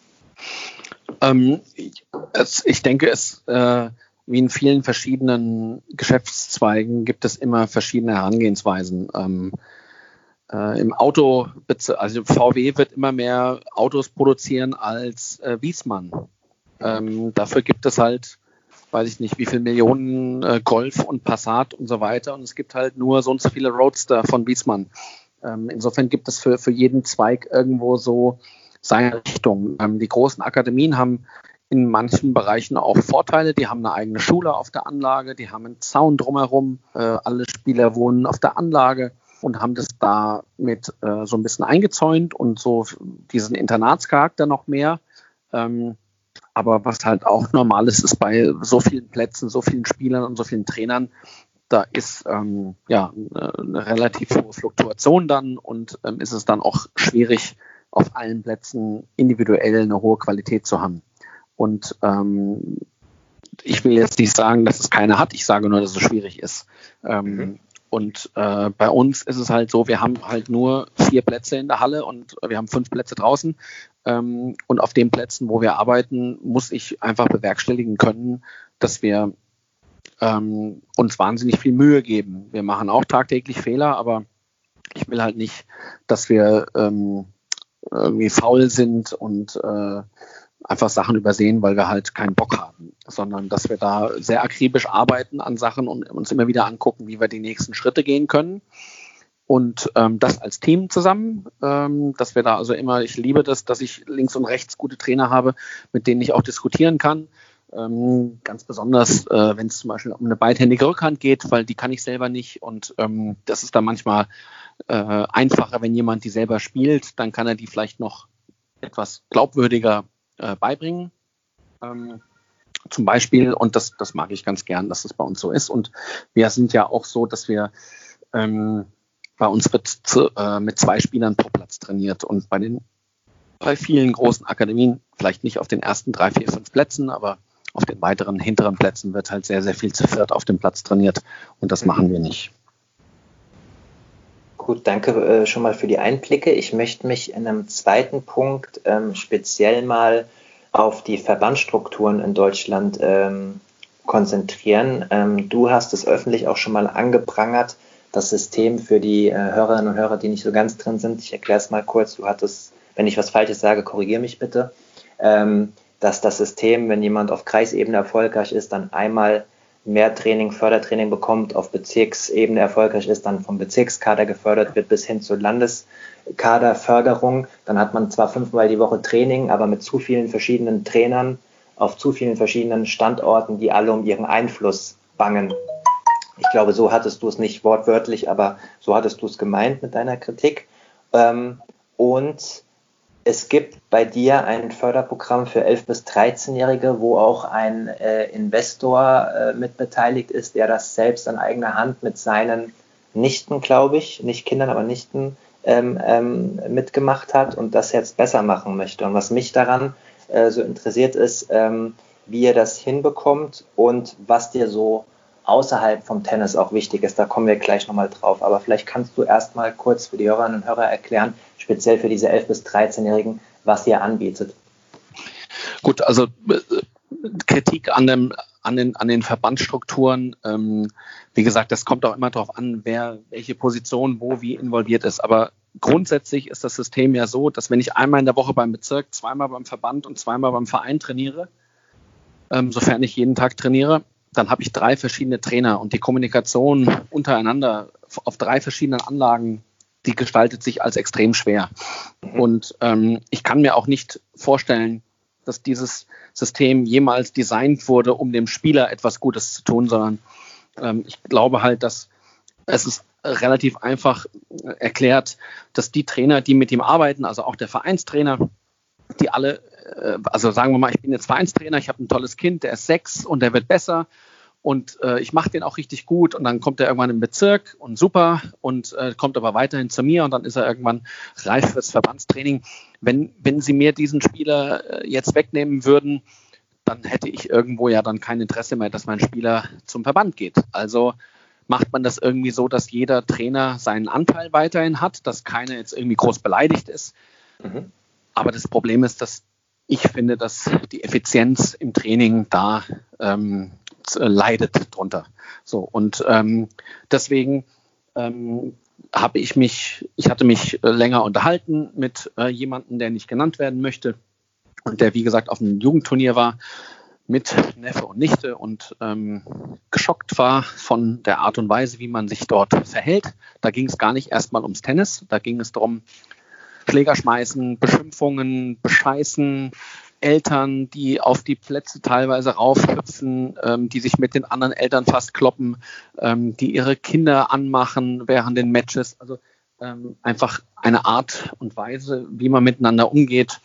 Ich denke, wie in vielen verschiedenen Geschäftszweigen gibt es immer verschiedene Herangehensweisen. Im Auto, also VW wird immer mehr Autos produzieren als Wiesmann. Dafür gibt es halt, weiß ich nicht, wie viele Millionen Golf und Passat und so weiter. Und es gibt halt nur so und so viele Roadster von Wiesmann. Insofern gibt es für jeden Zweig irgendwo so seine Richtung. Die großen Akademien haben in manchen Bereichen auch Vorteile. Die haben eine eigene Schule auf der Anlage, die haben einen Zaun drumherum. Alle Spieler wohnen auf der Anlage und haben das da mit so ein bisschen eingezäunt und so diesen Internatscharakter noch mehr. Aber was halt auch normal ist bei so vielen Plätzen, so vielen Spielern und so vielen Trainern, da ist eine relativ hohe Fluktuation dann und ist es dann auch schwierig, auf allen Plätzen individuell eine hohe Qualität zu haben. Und ich will jetzt nicht sagen, dass es keine hat, ich sage nur, dass es schwierig ist. Und bei uns ist es halt so, wir haben halt nur 4 Plätze in der Halle und wir haben 5 Plätze draußen. Und auf den Plätzen, wo wir arbeiten, muss ich einfach bewerkstelligen können, dass wir uns wahnsinnig viel Mühe geben. Wir machen auch tagtäglich Fehler, aber ich will halt nicht, dass wir irgendwie faul sind und einfach Sachen übersehen, weil wir halt keinen Bock haben, sondern dass wir da sehr akribisch arbeiten an Sachen und uns immer wieder angucken, wie wir die nächsten Schritte gehen können. Und das als Team zusammen, dass wir da also immer, ich liebe das, dass ich links und rechts gute Trainer habe, mit denen ich auch diskutieren kann. Ganz besonders, wenn es zum Beispiel um eine beidhändige Rückhand geht, weil die kann ich selber nicht und das ist dann manchmal einfacher, wenn jemand die selber spielt, dann kann er die vielleicht noch etwas glaubwürdiger beibringen. Zum Beispiel, und das mag ich ganz gern, dass das bei uns so ist. Und wir sind ja auch so, dass wir bei uns wird mit 2 Spielern pro Platz trainiert und bei vielen großen Akademien, vielleicht nicht auf den ersten 3, 4, 5 Plätzen, aber auf den weiteren hinteren Plätzen wird halt sehr, sehr viel zu viert auf dem Platz trainiert und das machen wir nicht. Gut, danke schon mal für die Einblicke. Ich möchte mich in einem zweiten Punkt speziell mal auf die Verbandsstrukturen in Deutschland konzentrieren. Du hast es öffentlich auch schon mal angeprangert, das System für die Hörerinnen und Hörer, die nicht so ganz drin sind. Ich erkläre es mal kurz. Du hattest, wenn ich was Falsches sage, korrigiere mich bitte, dass das System, wenn jemand auf Kreisebene erfolgreich ist, dann einmal mehr Training, Fördertraining bekommt, auf Bezirksebene erfolgreich ist, dann vom Bezirkskader gefördert wird bis hin zur Landeskaderförderung. Dann hat man zwar 5-mal die Woche Training, aber mit zu vielen verschiedenen Trainern auf zu vielen verschiedenen Standorten, die alle um ihren Einfluss bangen. Ich glaube, so hattest du es nicht wortwörtlich, aber so hattest du es gemeint mit deiner Kritik. Und es gibt bei dir ein Förderprogramm für 11- bis 13-Jährige, wo auch ein Investor mit beteiligt ist, der das selbst an eigener Hand mit seinen Nichten, glaube ich, nicht Kindern, aber Nichten mitgemacht hat und das jetzt besser machen möchte. Und was mich daran so interessiert ist, wie ihr das hinbekommt und was dir so außerhalb vom Tennis auch wichtig ist. Da kommen wir gleich nochmal drauf. Aber vielleicht kannst du erst mal kurz für die Hörerinnen und Hörer erklären, speziell für diese 11- bis 13-Jährigen, was ihr anbietet. Gut, also Kritik an den Verbandsstrukturen, wie gesagt, das kommt auch immer darauf an, wer welche Position wo wie involviert ist. Aber grundsätzlich ist das System ja so, dass wenn ich einmal in der Woche beim Bezirk, 2-mal beim Verband und 2-mal beim Verein trainiere, sofern ich jeden Tag trainiere, dann habe ich 3 verschiedene Trainer und die Kommunikation untereinander auf 3 verschiedenen Anlagen, die gestaltet sich als extrem schwer. Und ich kann mir auch nicht vorstellen, dass dieses System jemals designt wurde, um dem Spieler etwas Gutes zu tun, sondern ich glaube halt, dass es ist relativ einfach erklärt, dass die Trainer, die mit ihm arbeiten, also auch der Vereinstrainer, die alle, also sagen wir mal, ich bin jetzt Vereinstrainer, ich habe ein tolles Kind, der ist 6 und der wird besser und ich mache den auch richtig gut und dann kommt er irgendwann im Bezirk und super und kommt aber weiterhin zu mir und dann ist er irgendwann reif fürs Verbandstraining. Wenn Sie mir diesen Spieler jetzt wegnehmen würden, dann hätte ich irgendwo ja dann kein Interesse mehr, dass mein Spieler zum Verband geht. Also macht man das irgendwie so, dass jeder Trainer seinen Anteil weiterhin hat, dass keiner jetzt irgendwie groß beleidigt ist. Mhm. Aber das Problem ist, dass ich finde, dass die Effizienz im Training da leidet drunter. So, und deswegen hatte ich mich länger unterhalten mit jemandem, der nicht genannt werden möchte und der, wie gesagt, auf einem Jugendturnier war mit Neffe und Nichte und geschockt war von der Art und Weise, wie man sich dort verhält. Da ging es gar nicht erstmal ums Tennis, da ging es darum, Schläger schmeißen, Beschimpfungen, Bescheißen, Eltern, die auf die Plätze teilweise raufhüpfen, die sich mit den anderen Eltern fast kloppen, die ihre Kinder anmachen während den Matches. Also einfach eine Art und Weise, wie man miteinander umgeht,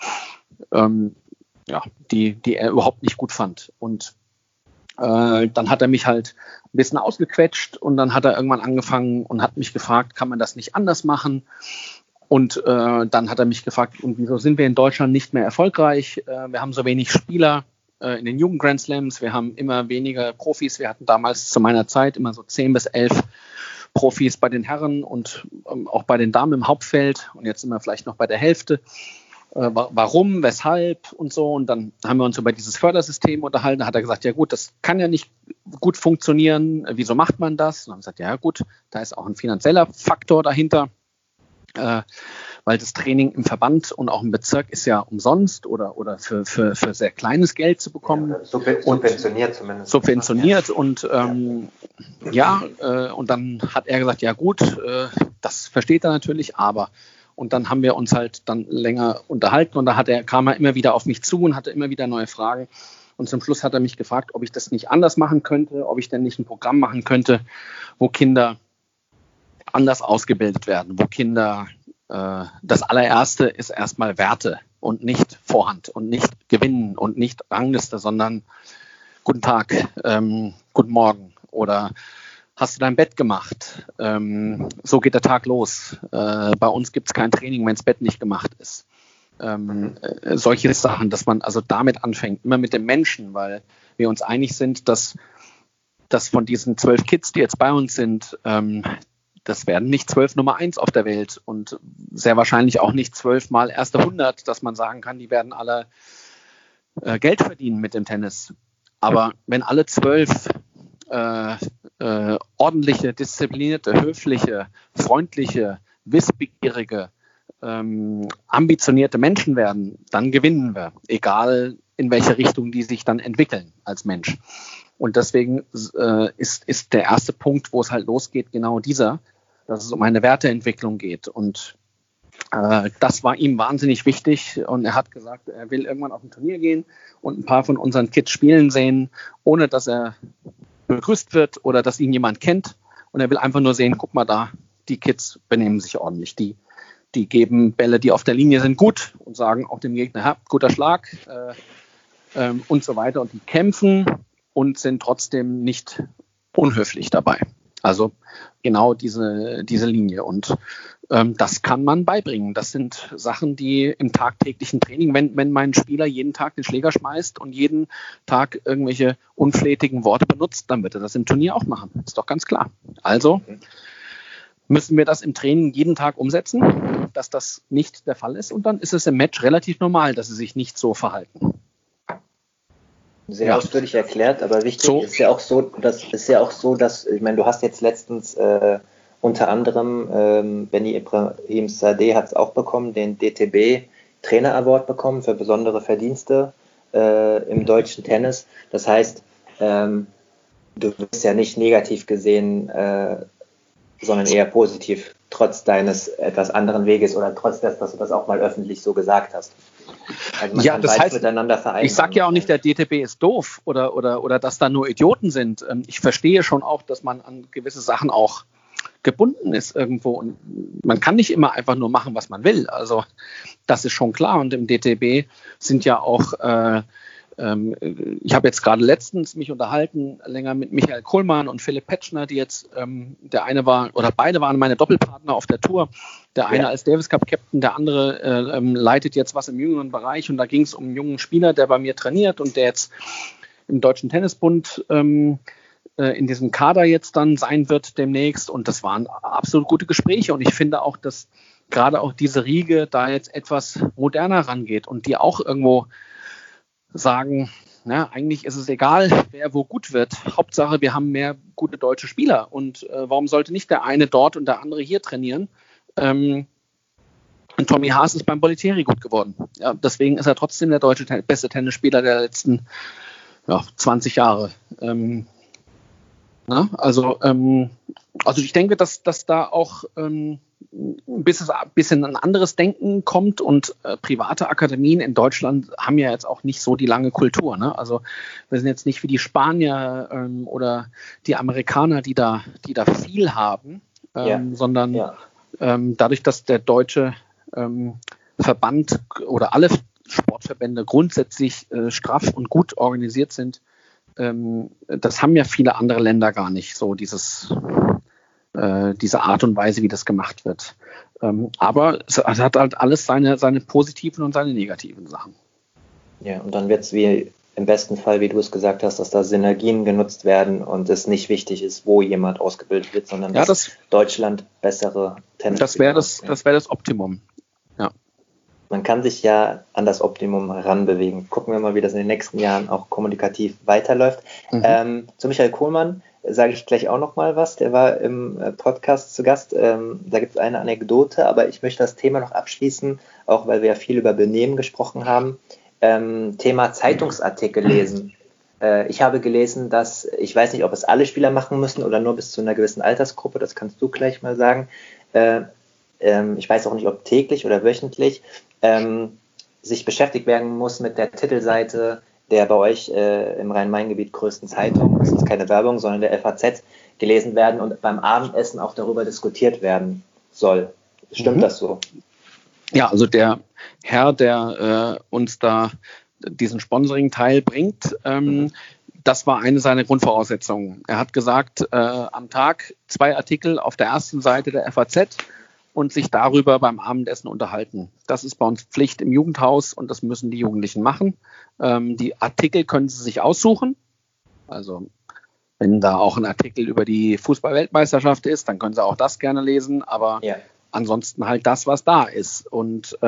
die er überhaupt nicht gut fand. Und dann hat er mich halt ein bisschen ausgequetscht und dann hat er irgendwann angefangen und hat mich gefragt, kann man das nicht anders machen? Und dann hat er mich gefragt, und wieso sind wir in Deutschland nicht mehr erfolgreich? Wir haben so wenig Spieler in den Jugend-Grand Slams, wir haben immer weniger Profis. Wir hatten damals zu meiner Zeit immer so 10 bis 11 Profis bei den Herren und auch bei den Damen im Hauptfeld. Und jetzt sind wir vielleicht noch bei der Hälfte. Warum, weshalb und so. Und dann haben wir uns über dieses Fördersystem unterhalten. Da hat er gesagt, ja gut, das kann ja nicht gut funktionieren. Wieso macht man das? Und dann haben wir gesagt, ja gut, da ist auch ein finanzieller Faktor dahinter. Weil das Training im Verband und auch im Bezirk ist ja umsonst oder für sehr kleines Geld zu bekommen. Ja, subventioniert zumindest. Subventioniert und und dann hat er gesagt, ja gut, das versteht er natürlich, aber und dann haben wir uns halt dann länger unterhalten und da kam er immer wieder auf mich zu und hatte immer wieder neue Fragen. Und zum Schluss hat er mich gefragt, ob ich das nicht anders machen könnte, ob ich denn nicht ein Programm machen könnte, wo Kinder anders ausgebildet werden, wo Kinder, das allererste ist erstmal Werte und nicht Vorhand und nicht Gewinnen und nicht Rangliste, sondern guten Tag, guten Morgen oder hast du dein Bett gemacht? So geht der Tag los. Bei uns gibt es kein Training, wenn das Bett nicht gemacht ist. Solche Sachen, dass man also damit anfängt, immer mit dem Menschen, weil wir uns einig sind, dass von diesen 12 Kids, die jetzt bei uns sind, das werden nicht 12 Nummer 1 auf der Welt und sehr wahrscheinlich auch nicht 12 mal erste 100, dass man sagen kann, die werden alle Geld verdienen mit dem Tennis. Aber wenn alle 12 ordentliche, disziplinierte, höfliche, freundliche, wissbegierige, ambitionierte Menschen werden, dann gewinnen wir, egal in welche Richtung die sich dann entwickeln als Mensch. Und deswegen ist der erste Punkt, wo es halt losgeht, genau dieser, dass es um eine Werteentwicklung geht. Und das war ihm wahnsinnig wichtig. Und er hat gesagt, er will irgendwann auf ein Turnier gehen und ein paar von unseren Kids spielen sehen, ohne dass er begrüßt wird oder dass ihn jemand kennt. Und er will einfach nur sehen, guck mal da, die Kids benehmen sich ordentlich. Die geben Bälle, die auf der Linie sind, gut und sagen auch dem Gegner, guter Schlag und so weiter. Und die kämpfen und sind trotzdem nicht unhöflich dabei. Also genau diese Linie. Und das kann man beibringen. Das sind Sachen, die im tagtäglichen Training, wenn mein Spieler jeden Tag den Schläger schmeißt und jeden Tag irgendwelche unflätigen Worte benutzt, dann wird er das im Turnier auch machen. Ist doch ganz klar. Also müssen wir das im Training jeden Tag umsetzen, dass das nicht der Fall ist. Und dann ist es im Match relativ normal, dass sie sich nicht so verhalten. Sehr ausführlich erklärt, aber wichtig ist ja auch so, dass, ich meine, du hast jetzt letztens unter anderem Benny Ibrahim Sadeh hat es auch bekommen, den DTB Trainer Award bekommen für besondere Verdienste im deutschen Tennis. Das heißt, du wirst ja nicht negativ gesehen, sondern eher positiv, trotz deines etwas anderen Weges oder trotz des, dass du das auch mal öffentlich so gesagt hast. Also man kann das heißt, miteinander vereinbaren. Ich sage ja auch nicht, der DTB ist doof oder dass da nur Idioten sind. Ich verstehe schon auch, dass man an gewisse Sachen auch gebunden ist irgendwo und man kann nicht immer einfach nur machen, was man will. Also das ist schon klar und im DTB sind ja auch Ich habe jetzt gerade letztens mich unterhalten, länger mit Michael Kohlmann und Philipp Petschner, die jetzt, der eine war, oder beide waren meine Doppelpartner auf der Tour. Der eine als Davis Cup Captain, der andere leitet jetzt was im jüngeren Bereich. Und da ging es um einen jungen Spieler, der bei mir trainiert und der jetzt im Deutschen Tennisbund in diesem Kader jetzt dann sein wird demnächst. Und das waren absolut gute Gespräche. Und ich finde auch, dass gerade auch diese Riege da jetzt etwas moderner rangeht und die auch irgendwo sagen, na, eigentlich ist es egal, wer wo gut wird. Hauptsache, wir haben mehr gute deutsche Spieler. Und warum sollte nicht der eine dort und der andere hier trainieren? Und Tommy Haas ist beim Bollettieri gut geworden. Ja, deswegen ist er trotzdem der deutsche beste Tennisspieler der letzten 20 Jahre. Also ich denke, dass da auch ein bisschen ein anderes Denken kommt und private Akademien in Deutschland haben ja jetzt auch nicht so die lange Kultur. Ne? Also wir sind jetzt nicht wie die Spanier oder die Amerikaner, die da viel haben, sondern dadurch, dass der deutsche Verband oder alle Sportverbände grundsätzlich straff und gut organisiert sind, das haben ja viele andere Länder gar nicht, so diese Art und Weise, wie das gemacht wird. Aber es hat halt alles seine positiven und seine negativen Sachen. Ja, und dann wird es wie im besten Fall, wie du es gesagt hast, dass da Synergien genutzt werden und es nicht wichtig ist, wo jemand ausgebildet wird, sondern dass Deutschland bessere Tennis. Das wäre das Optimum. Ja. Man kann sich ja an das Optimum heranbewegen. Gucken wir mal, wie das in den nächsten Jahren auch kommunikativ weiterläuft. Zu Michael Kohlmann sage ich gleich auch noch mal was. Der war im Podcast zu Gast. Da gibt es eine Anekdote, aber ich möchte das Thema noch abschließen, auch weil wir ja viel über Benehmen gesprochen haben. Thema Zeitungsartikel lesen. Ich habe gelesen, dass, ich weiß nicht, ob es alle Spieler machen müssen oder nur bis zu einer gewissen Altersgruppe, das kannst du gleich mal sagen. Ich weiß auch nicht, ob täglich oder wöchentlich sich beschäftigt werden muss mit der Titelseite der bei euch im Rhein-Main-Gebiet größten Zeitung, das ist keine Werbung, sondern der FAZ, gelesen werden und beim Abendessen auch darüber diskutiert werden soll. Stimmt das so? Ja, also der Herr, der uns da diesen Sponsoring-Teil bringt, das war eine seiner Grundvoraussetzungen. Er hat gesagt, am Tag 2 Artikel auf der ersten Seite der FAZ und sich darüber beim Abendessen unterhalten. Das ist bei uns Pflicht im Jugendhaus und das müssen die Jugendlichen machen. Die Artikel können sie sich aussuchen. Also wenn da auch ein Artikel über die Fußball-Weltmeisterschaft ist, dann können sie auch das gerne lesen, aber ansonsten halt das, was da ist. Und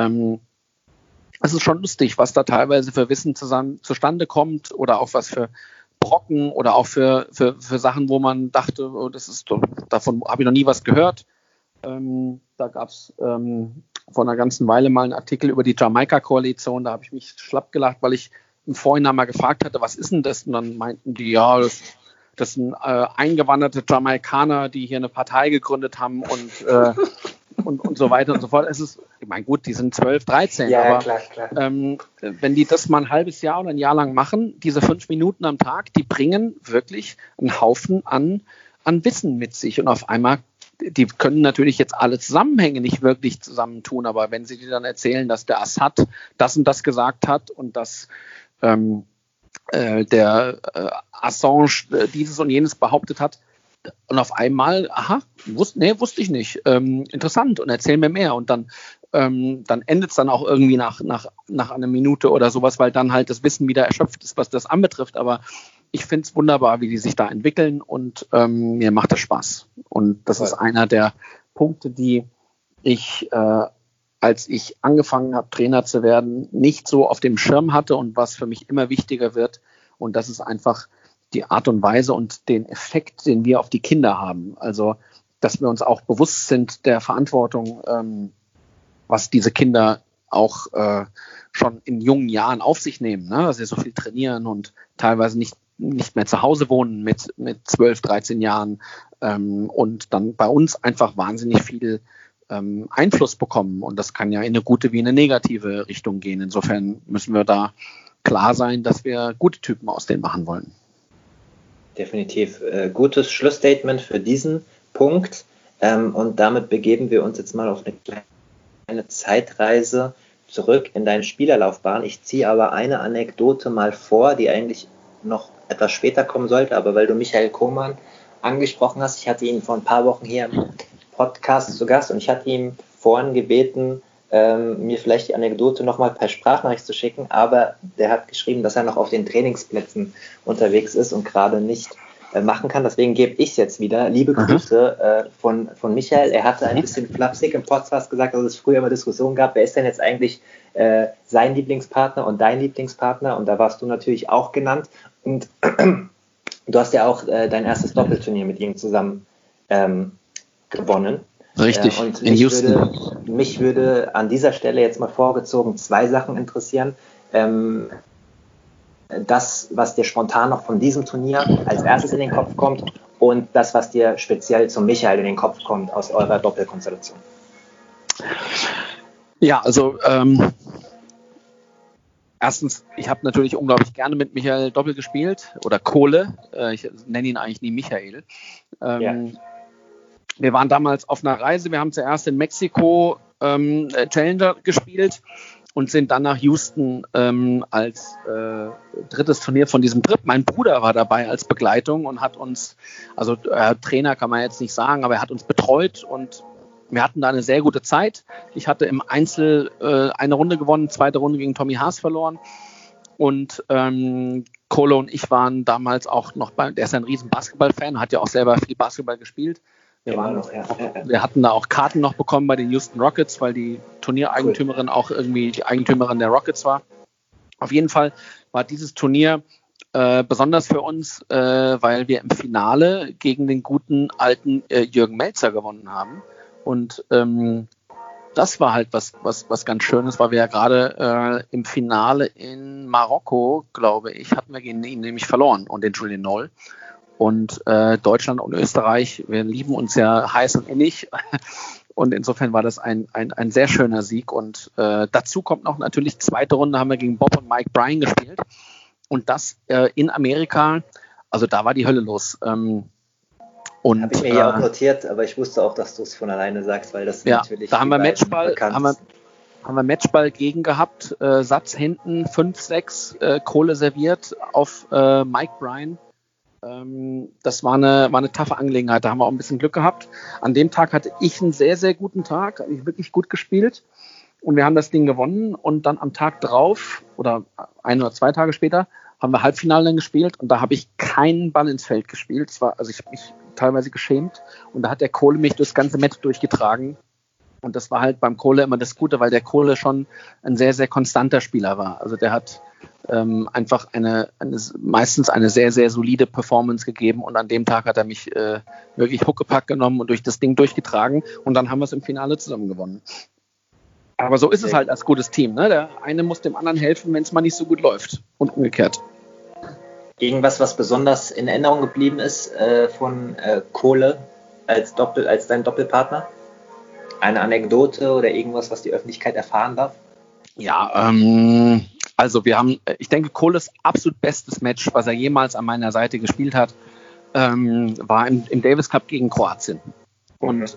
es ist schon lustig, was da teilweise für Wissen zustande kommt oder auch was für Brocken oder auch für Sachen, wo man dachte, oh, davon habe ich noch nie was gehört. Da gab es vor einer ganzen Weile mal einen Artikel über die Jamaika-Koalition. Da habe ich mich schlapp gelacht, weil ich im Vorhinein mal gefragt hatte, was ist denn das? Und dann meinten die, ja, das sind eingewanderte Jamaikaner, die hier eine Partei gegründet haben und so weiter und so fort. Es ist, ich meine, gut, die sind 12, 13, aber klar. Wenn die das mal ein halbes Jahr oder ein Jahr lang machen, diese 5 Minuten am Tag, die bringen wirklich einen Haufen an Wissen mit sich und auf einmal die können natürlich jetzt alle Zusammenhänge nicht wirklich zusammentun, aber wenn sie dir dann erzählen, dass der Assad das und das gesagt hat und dass der Assange dieses und jenes behauptet hat und auf einmal, wusste ich nicht, interessant und erzähl mir mehr und dann endet es dann auch irgendwie nach einer Minute oder sowas, weil dann halt das Wissen wieder erschöpft ist, was das anbetrifft, aber ich finde es wunderbar, wie die sich da entwickeln und mir macht das Spaß. Und das ist einer der Punkte, die ich, als ich angefangen habe, Trainer zu werden, nicht so auf dem Schirm hatte und was für mich immer wichtiger wird. Und das ist einfach die Art und Weise und den Effekt, den wir auf die Kinder haben. Also, dass wir uns auch bewusst sind der Verantwortung, was diese Kinder auch schon in jungen Jahren auf sich nehmen, ne? Dass sie so viel trainieren und teilweise nicht mehr zu Hause wohnen mit 12, 13 Jahren und dann bei uns einfach wahnsinnig viel Einfluss bekommen. Und das kann ja in eine gute wie in eine negative Richtung gehen. Insofern müssen wir da klar sein, dass wir gute Typen aus denen machen wollen. Definitiv. Gutes Schlussstatement für diesen Punkt. Und damit begeben wir uns jetzt mal auf eine kleine Zeitreise zurück in deine Spielerlaufbahn. Ich ziehe aber eine Anekdote mal vor, die eigentlich noch etwas später kommen sollte, aber weil du Michael Kohlmann angesprochen hast, ich hatte ihn vor ein paar Wochen hier im Podcast zu Gast und ich hatte ihm vorhin gebeten, mir vielleicht die Anekdote nochmal per Sprachnachricht zu schicken, aber der hat geschrieben, dass er noch auf den Trainingsplätzen unterwegs ist und gerade nicht machen kann. Deswegen gebe ich es jetzt wieder. Liebe Grüße von Michael. Er hatte ein bisschen flapsig im Podcast gesagt, dass es früher immer Diskussionen gab, wer ist denn jetzt eigentlich sein Lieblingspartner und dein Lieblingspartner? Und da warst du natürlich auch genannt. Und du hast ja auch dein erstes Doppelturnier mit ihm zusammen gewonnen. Richtig, und in Houston. Mich würde an dieser Stelle jetzt mal vorgezogen 2 Sachen interessieren. Das, was dir spontan noch von diesem Turnier als erstes in den Kopf kommt und das, was dir speziell zum Michael in den Kopf kommt aus eurer Doppelkonstellation. Ja, also erstens, ich habe natürlich unglaublich gerne mit Michael Doppel gespielt oder Kohle. Ich nenne ihn eigentlich nie Michael. Wir waren damals auf einer Reise. Wir haben zuerst in Mexiko Challenger gespielt und sind dann nach Houston als drittes Turnier von diesem Trip. Mein Bruder war dabei als Begleitung und hat uns, also Trainer kann man jetzt nicht sagen, aber er hat uns betreut und wir hatten da eine sehr gute Zeit. Ich hatte im Einzel eine Runde gewonnen, zweite Runde gegen Tommy Haas verloren. Und Kolo und ich waren damals auch noch der ist ein riesen Basketball-Fan, hat ja auch selber viel Basketball gespielt. Wir hatten da auch Karten noch bekommen bei den Houston Rockets, weil die Turniereigentümerin auch irgendwie die Eigentümerin der Rockets war. Auf jeden Fall war dieses Turnier besonders für uns, weil wir im Finale gegen den guten alten Jürgen Melzer gewonnen haben. Und das war halt was ganz Schönes, weil wir ja gerade im Finale in Marokko, glaube ich, hatten wir gegen ihn nämlich verloren und den Julian Noll. Und Deutschland und Österreich, wir lieben uns ja heiß und innig. Und insofern war das ein sehr schöner Sieg. Und dazu kommt noch natürlich, zweite Runde haben wir gegen Bob und Mike Bryan gespielt. Und das in Amerika, also da war die Hölle los. Habe ich mir hier auch notiert, aber ich wusste auch, dass du es von alleine sagst, weil das natürlich da haben wir Matchball gegen gehabt, Satz hinten, 5-6, Kohle serviert auf Mike Bryan. Das war eine taffe Angelegenheit, da haben wir auch ein bisschen Glück gehabt. An dem Tag hatte ich einen sehr, sehr guten Tag, habe ich wirklich gut gespielt und wir haben das Ding gewonnen und dann am Tag drauf oder 1 oder 2 Tage später haben wir Halbfinale dann gespielt und da habe ich keinen Ball ins Feld gespielt. Ich habe mich teilweise geschämt und da hat der Kohle mich durchs ganze Match durchgetragen. Und das war halt beim Kohle immer das Gute, weil der Kohle schon ein sehr, sehr konstanter Spieler war. Also der hat einfach meistens eine sehr, sehr solide Performance gegeben und an dem Tag hat er mich wirklich Huckepack genommen und durch das Ding durchgetragen und dann haben wir es im Finale zusammen gewonnen. Aber so ist es halt als gutes Team, ne? Der eine muss dem anderen helfen, wenn es mal nicht so gut läuft und umgekehrt. Irgendwas, was besonders in Erinnerung geblieben ist von Kohle als dein Doppelpartner? Eine Anekdote oder irgendwas, was die Öffentlichkeit erfahren darf? Ja, also ich denke, Kohles absolut bestes Match, was er jemals an meiner Seite gespielt hat, war im Davis Cup gegen Kroatien. Und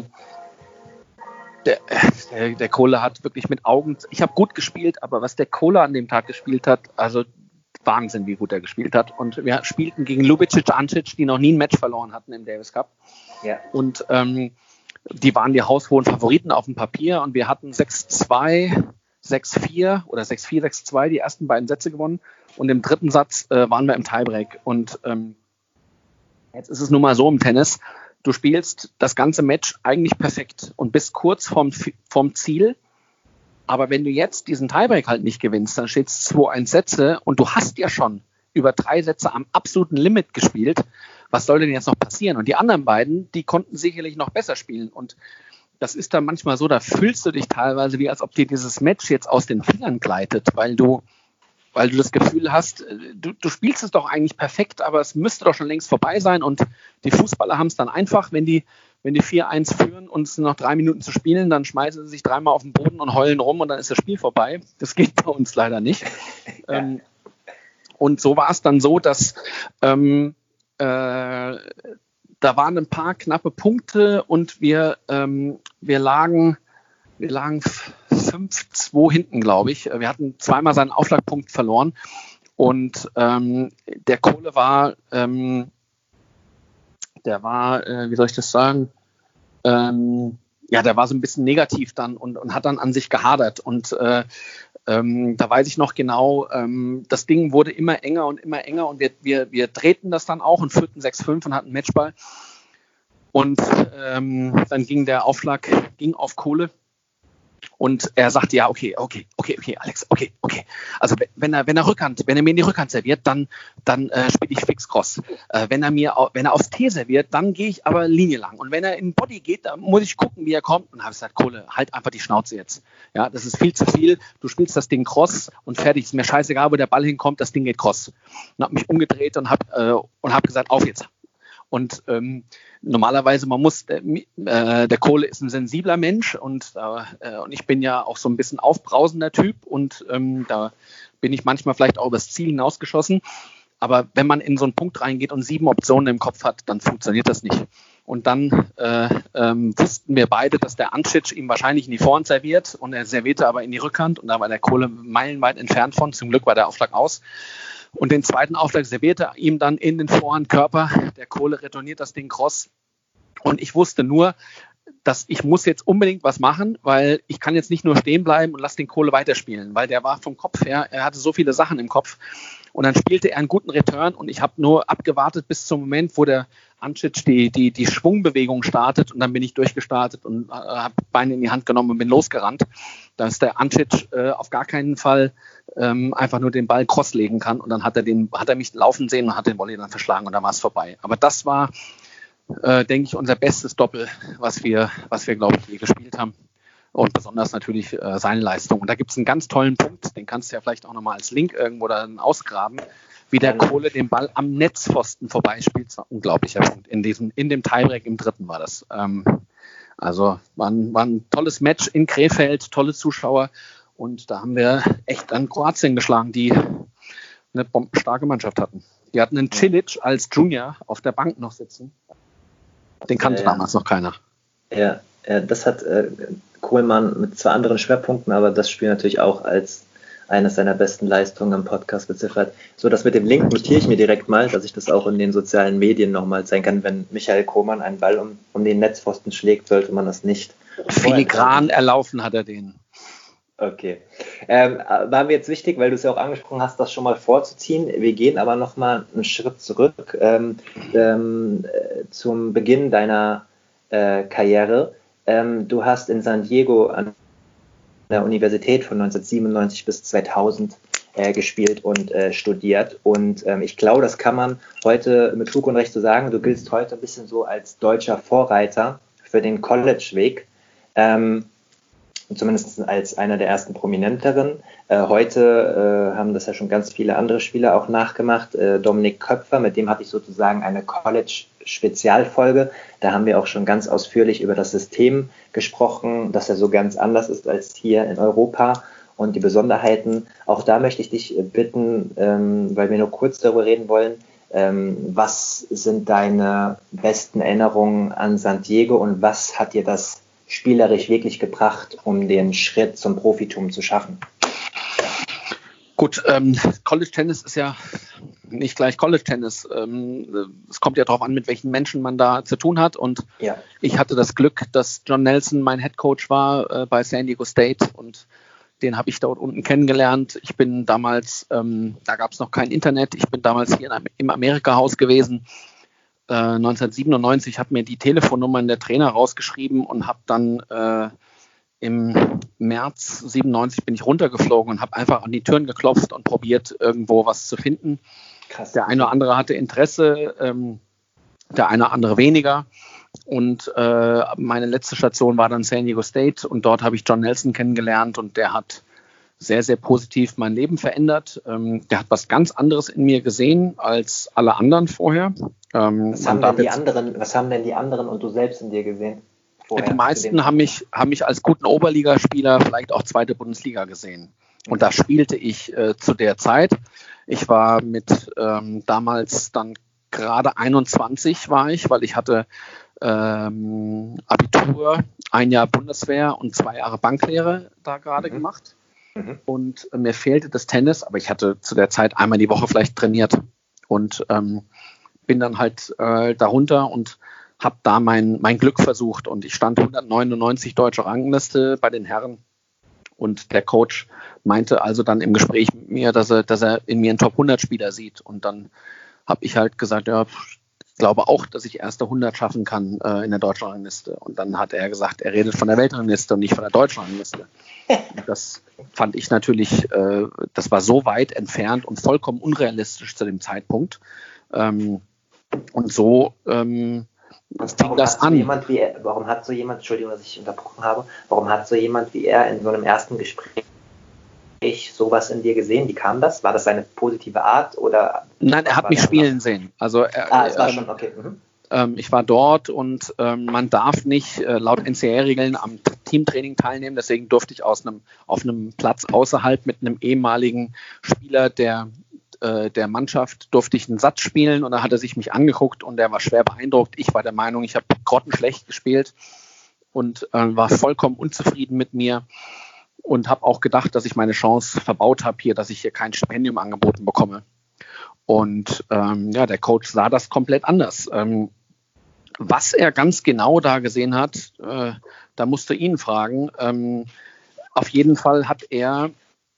der Kohle hat wirklich mit Augen, ich habe gut gespielt, aber was der Kohle an dem Tag gespielt hat, also Wahnsinn, wie gut er gespielt hat. Und wir spielten gegen Lubicic, Ancic, die noch nie ein Match verloren hatten im Davis Cup. Ja. Und die waren die haushohen Favoriten auf dem Papier und wir hatten 6-2, 6-4 oder 6-4, 6-2 die ersten beiden Sätze gewonnen und im dritten Satz waren wir im Tiebreak. Und jetzt ist es nun mal so im Tennis, du spielst das ganze Match eigentlich perfekt und bist kurz vom Ziel. Aber wenn du jetzt diesen Tiebreak halt nicht gewinnst, dann steht es 2-1 Sätze und du hast ja schon über 3 Sätze am absoluten Limit gespielt. Was soll denn jetzt noch passieren? Und die anderen beiden, die konnten sicherlich noch besser spielen. Und das ist dann manchmal so, da fühlst du dich teilweise wie, als ob dir dieses Match jetzt aus den Fingern gleitet, weil du das Gefühl hast, du spielst es doch eigentlich perfekt, aber es müsste doch schon längst vorbei sein. Und die Fußballer haben es dann einfach, wenn die 4-1 führen und es sind noch 3 Minuten zu spielen, dann schmeißen sie sich 3-mal auf den Boden und heulen rum und dann ist das Spiel vorbei. Das geht bei uns leider nicht. Ja. Und so war es dann so, dass da waren ein paar knappe Punkte und wir lagen 5-2 hinten, glaube ich. Wir hatten zweimal seinen Aufschlagpunkt verloren und der Kohle war, wie soll ich das sagen, der war so ein bisschen negativ dann und hat dann an sich gehadert und da weiß ich noch genau, das Ding wurde immer enger und wir drehten das dann auch und führten 6-5 und hatten Matchball. Und dann ging der Aufschlag auf Kohle und er sagte, ja, okay, Alex, okay. Also wenn er mir in die Rückhand serviert, dann spiele ich fix Cross. Wenn er aufs Tee serviert, dann gehe ich aber Linie lang. Und wenn er in Body geht, dann muss ich gucken, wie er kommt. Und dann habe ich gesagt, Kohle, halt einfach die Schnauze jetzt. Ja, das ist viel zu viel. Du spielst das Ding Cross und fertig. Ist mir scheißegal, wo der Ball hinkommt, das Ding geht Cross. Und habe mich umgedreht und hab gesagt, auf jetzt. Und normalerweise, der Kohle ist ein sensibler Mensch und ich bin ja auch so ein bisschen aufbrausender Typ und da bin ich manchmal vielleicht auch übers Ziel hinausgeschossen. Aber wenn man in so einen Punkt reingeht und 7 Optionen im Kopf hat, dann funktioniert das nicht. Und dann wussten wir beide, dass der Ancic ihm wahrscheinlich in die Vorhand serviert und er servierte aber in die Rückhand und da war der Kohle meilenweit entfernt von. Zum Glück war der Aufschlag aus. Und den zweiten Aufschlag servierte er ihm dann in den Vorhandkörper. Der Kohle retourniert das Ding cross. Und ich wusste nur, dass ich muss jetzt unbedingt was machen, weil ich kann jetzt nicht nur stehen bleiben und lass den Kohle weiterspielen, weil der war vom Kopf her, er hatte so viele Sachen im Kopf. Und dann spielte er einen guten Return und ich habe nur abgewartet bis zum Moment, wo der Ancic die Schwungbewegung startet und dann bin ich durchgestartet und habe Beine in die Hand genommen und bin losgerannt. Da ist der Ancic auf gar keinen Fall einfach nur den Ball cross legen kann und dann hat er mich laufen sehen und hat den Volley dann verschlagen und dann war es vorbei. Aber das war, denke ich, unser bestes Doppel, was wir glaube ich, je gespielt haben. Und besonders natürlich seine Leistung. Und da gibt es einen ganz tollen Punkt, den kannst du ja vielleicht auch nochmal als Link irgendwo dann ausgraben, wie der Kohle den Ball am Netzpfosten vorbeispielt. Das war ein unglaublicher Punkt. In dem Tiebreak im dritten war das. Also war ein tolles Match in Krefeld, tolle Zuschauer. Und da haben wir echt an Kroatien geschlagen, die eine bombenstarke Mannschaft hatten. Die hatten einen Cilic als Junior auf der Bank noch sitzen. Den kannte damals noch keiner. Ja, das hat Kohlmann mit 2 anderen Schwerpunkten, aber das Spiel natürlich auch als eines seiner besten Leistungen im Podcast beziffert. So, das mit dem Link notiere ich mir direkt mal, dass ich das auch in den sozialen Medien nochmal zeigen kann. Wenn Michael Kohlmann einen Ball um den Netzpfosten schlägt, sollte man das nicht. Filigran erlaufen hat er den. Okay. War mir jetzt wichtig, weil du es ja auch angesprochen hast, das schon mal vorzuziehen. Wir gehen aber nochmal einen Schritt zurück zum Beginn deiner Karriere. Du hast in San Diego an der Universität von 1997 bis 2000 gespielt und studiert. Und ich glaube, das kann man heute mit Fug und Recht so sagen. Du giltst heute ein bisschen so als deutscher Vorreiter für den College-Weg. Zumindest als einer der ersten prominenteren. Heute haben das ja schon ganz viele andere Spieler auch nachgemacht. Dominik Köpfer, mit dem hatte ich sozusagen eine College-Spezialfolge. Da haben wir auch schon ganz ausführlich über das System gesprochen, dass er so ganz anders ist als hier in Europa und die Besonderheiten. Auch da möchte ich dich bitten, weil wir nur kurz darüber reden wollen, was sind deine besten Erinnerungen an San Diego und was hat dir das spielerisch wirklich gebracht, um den Schritt zum Profitum zu schaffen? Gut, College-Tennis ist ja nicht gleich College-Tennis. Es kommt ja darauf an, mit welchen Menschen man da zu tun hat. Und ich hatte das Glück, dass John Nelson mein Headcoach war bei San Diego State und den habe ich dort unten kennengelernt. Ich bin damals, da gab es noch kein Internet, ich bin damals hier im Amerika-Haus gewesen. 1997 hat mir die Telefonnummern der Trainer rausgeschrieben und habe dann im März 97 bin ich runtergeflogen und habe einfach an die Türen geklopft und probiert, irgendwo was zu finden. Krass. Der eine oder andere hatte Interesse, der eine oder andere weniger. Und meine letzte Station war dann San Diego State und dort habe ich John Nelson kennengelernt und der hat sehr, sehr positiv mein Leben verändert. Der hat was ganz anderes in mir gesehen als alle anderen vorher. Was haben denn die anderen und du selbst in dir gesehen? Die meisten haben mich als guten Oberligaspieler, vielleicht auch zweite Bundesliga gesehen. Und da spielte ich zu der Zeit. Ich war mit damals dann gerade 21 war ich, weil ich hatte Abitur ein Jahr Bundeswehr und 2 Jahre Banklehre da gerade gemacht. Und mir fehlte das Tennis, aber ich hatte zu der Zeit einmal die Woche vielleicht trainiert und bin dann halt darunter und habe da mein Glück versucht. Und ich stand 199 deutsche Rangliste bei den Herren. Und der Coach meinte also dann im Gespräch mit mir, dass er in mir einen Top-100-Spieler sieht. Und dann habe ich halt gesagt, ja, ich glaube auch, dass ich erste 100 schaffen kann in der deutschen Rangliste. Und dann hat er gesagt, er redet von der Weltrangliste und nicht von der deutschen Rangliste. Und das fand ich natürlich, das war so weit entfernt und vollkommen unrealistisch zu dem Zeitpunkt. Und so fing das an. Warum hat so jemand, Entschuldigung, dass ich unterbrochen habe, warum hat so jemand wie er in so einem ersten Gespräch sowas in dir gesehen? Wie kam das? War das seine positive Art? Oder nein, er hat mich spielen sehen. Also es war schon, okay. Ich war dort und man darf nicht laut NCAA-Regeln am Teamtraining teilnehmen. Deswegen durfte ich auf einem Platz außerhalb mit einem ehemaligen Spieler der Mannschaft durfte ich einen Satz spielen und da hat er sich mich angeguckt und er war schwer beeindruckt. Ich war der Meinung, ich habe grottenschlecht gespielt und war vollkommen unzufrieden mit mir und habe auch gedacht, dass ich meine Chance verbaut habe hier, dass ich hier kein Stipendium angeboten bekomme. Und der Coach sah das komplett anders. Was er ganz genau da gesehen hat, da musst du ihn fragen. Auf jeden Fall hat er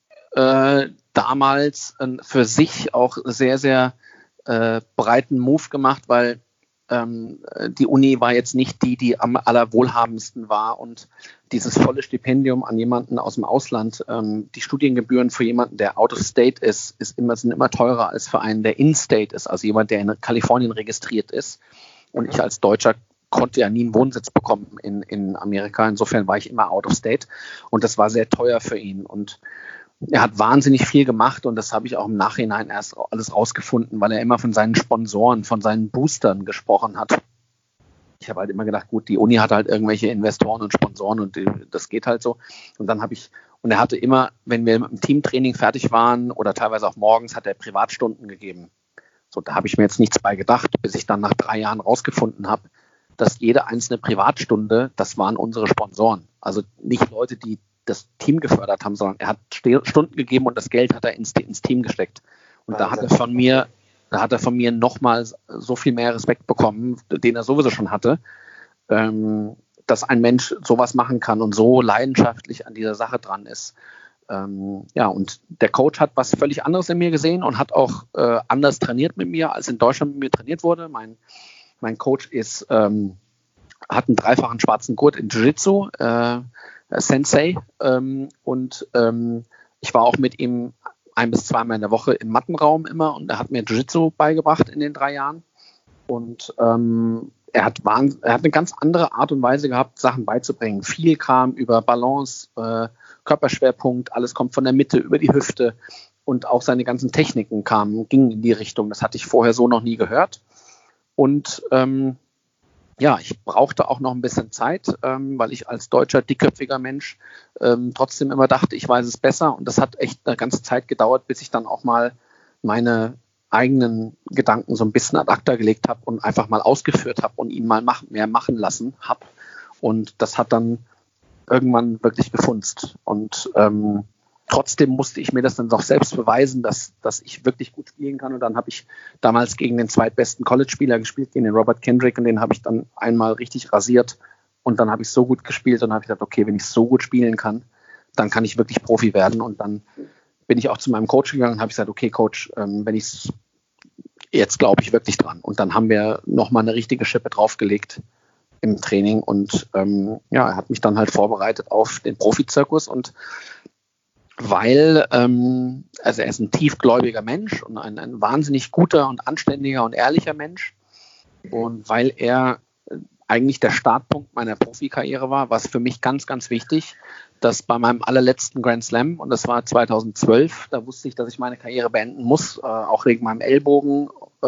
damals für sich auch sehr, sehr breiten Move gemacht, weil die Uni war jetzt nicht die am allerwohlhabendsten war und dieses volle Stipendium an jemanden aus dem Ausland, die Studiengebühren für jemanden, der out of state sind immer teurer als für einen, der in state ist, also jemand, der in Kalifornien registriert ist. Und ich als Deutscher konnte ja nie einen Wohnsitz bekommen in Amerika. Insofern war ich immer out of state und das war sehr teuer für ihn. Und er hat wahnsinnig viel gemacht und das habe ich auch im Nachhinein erst alles rausgefunden, weil er immer von seinen Sponsoren, von seinen Boostern gesprochen hat. Ich habe halt immer gedacht, gut, die Uni hat halt irgendwelche Investoren und Sponsoren und das geht halt so. Und er hatte immer, wenn wir mit dem Teamtraining fertig waren oder teilweise auch morgens, hat er Privatstunden gegeben. So, da habe ich mir jetzt nichts bei gedacht, bis ich dann nach 3 Jahren rausgefunden habe, dass jede einzelne Privatstunde, das waren unsere Sponsoren. Also nicht Leute, die das Team gefördert haben, sondern er hat Stunden gegeben und das Geld hat er ins Team gesteckt. Und da hat er von mir nochmal so viel mehr Respekt bekommen, den er sowieso schon hatte, dass ein Mensch sowas machen kann und so leidenschaftlich an dieser Sache dran ist. Und der Coach hat was völlig anderes in mir gesehen und hat auch anders trainiert mit mir, als in Deutschland mit mir trainiert wurde. Mein Coach hat einen 3-fachen schwarzen Gurt in Jiu-Jitsu, Sensei, ich war auch mit ihm 1 bis 2 Mal in der Woche im Mattenraum immer und er hat mir Jiu-Jitsu beigebracht in den 3 Jahren und er hat eine ganz andere Art und Weise gehabt, Sachen beizubringen. Viel kam über Balance, Körperschwerpunkt, alles kommt von der Mitte über die Hüfte und auch seine ganzen Techniken gingen in die Richtung. Das hatte ich vorher so noch nie gehört und ich brauchte auch noch ein bisschen Zeit, weil ich als deutscher, dickköpfiger Mensch trotzdem immer dachte, ich weiß es besser. Und das hat echt eine ganze Zeit gedauert, bis ich dann auch mal meine eigenen Gedanken so ein bisschen ad acta gelegt habe und einfach mal ausgeführt habe und ihn mal mehr machen lassen habe. Und das hat dann irgendwann wirklich gefunzt. Und trotzdem musste ich mir das dann doch selbst beweisen, dass ich wirklich gut spielen kann. Und dann habe ich damals gegen den zweitbesten College-Spieler gespielt, gegen den Robert Kendrick. Und den habe ich dann einmal richtig rasiert. Und dann habe ich so gut gespielt. Und dann habe ich gedacht, okay, wenn ich so gut spielen kann, dann kann ich wirklich Profi werden. Und dann bin ich auch zu meinem Coach gegangen und habe gesagt, okay, Coach, jetzt glaube ich wirklich dran. Und dann haben wir nochmal eine richtige Schippe draufgelegt im Training. Und er hat mich dann halt vorbereitet auf den Profizirkus. Und weil er ist ein tiefgläubiger Mensch und ein wahnsinnig guter und anständiger und ehrlicher Mensch. Und weil er eigentlich der Startpunkt meiner Profikarriere war, war es für mich ganz, ganz wichtig, dass bei meinem allerletzten Grand Slam, und das war 2012, da wusste ich, dass ich meine Karriere beenden muss, auch wegen meinem Ellbogen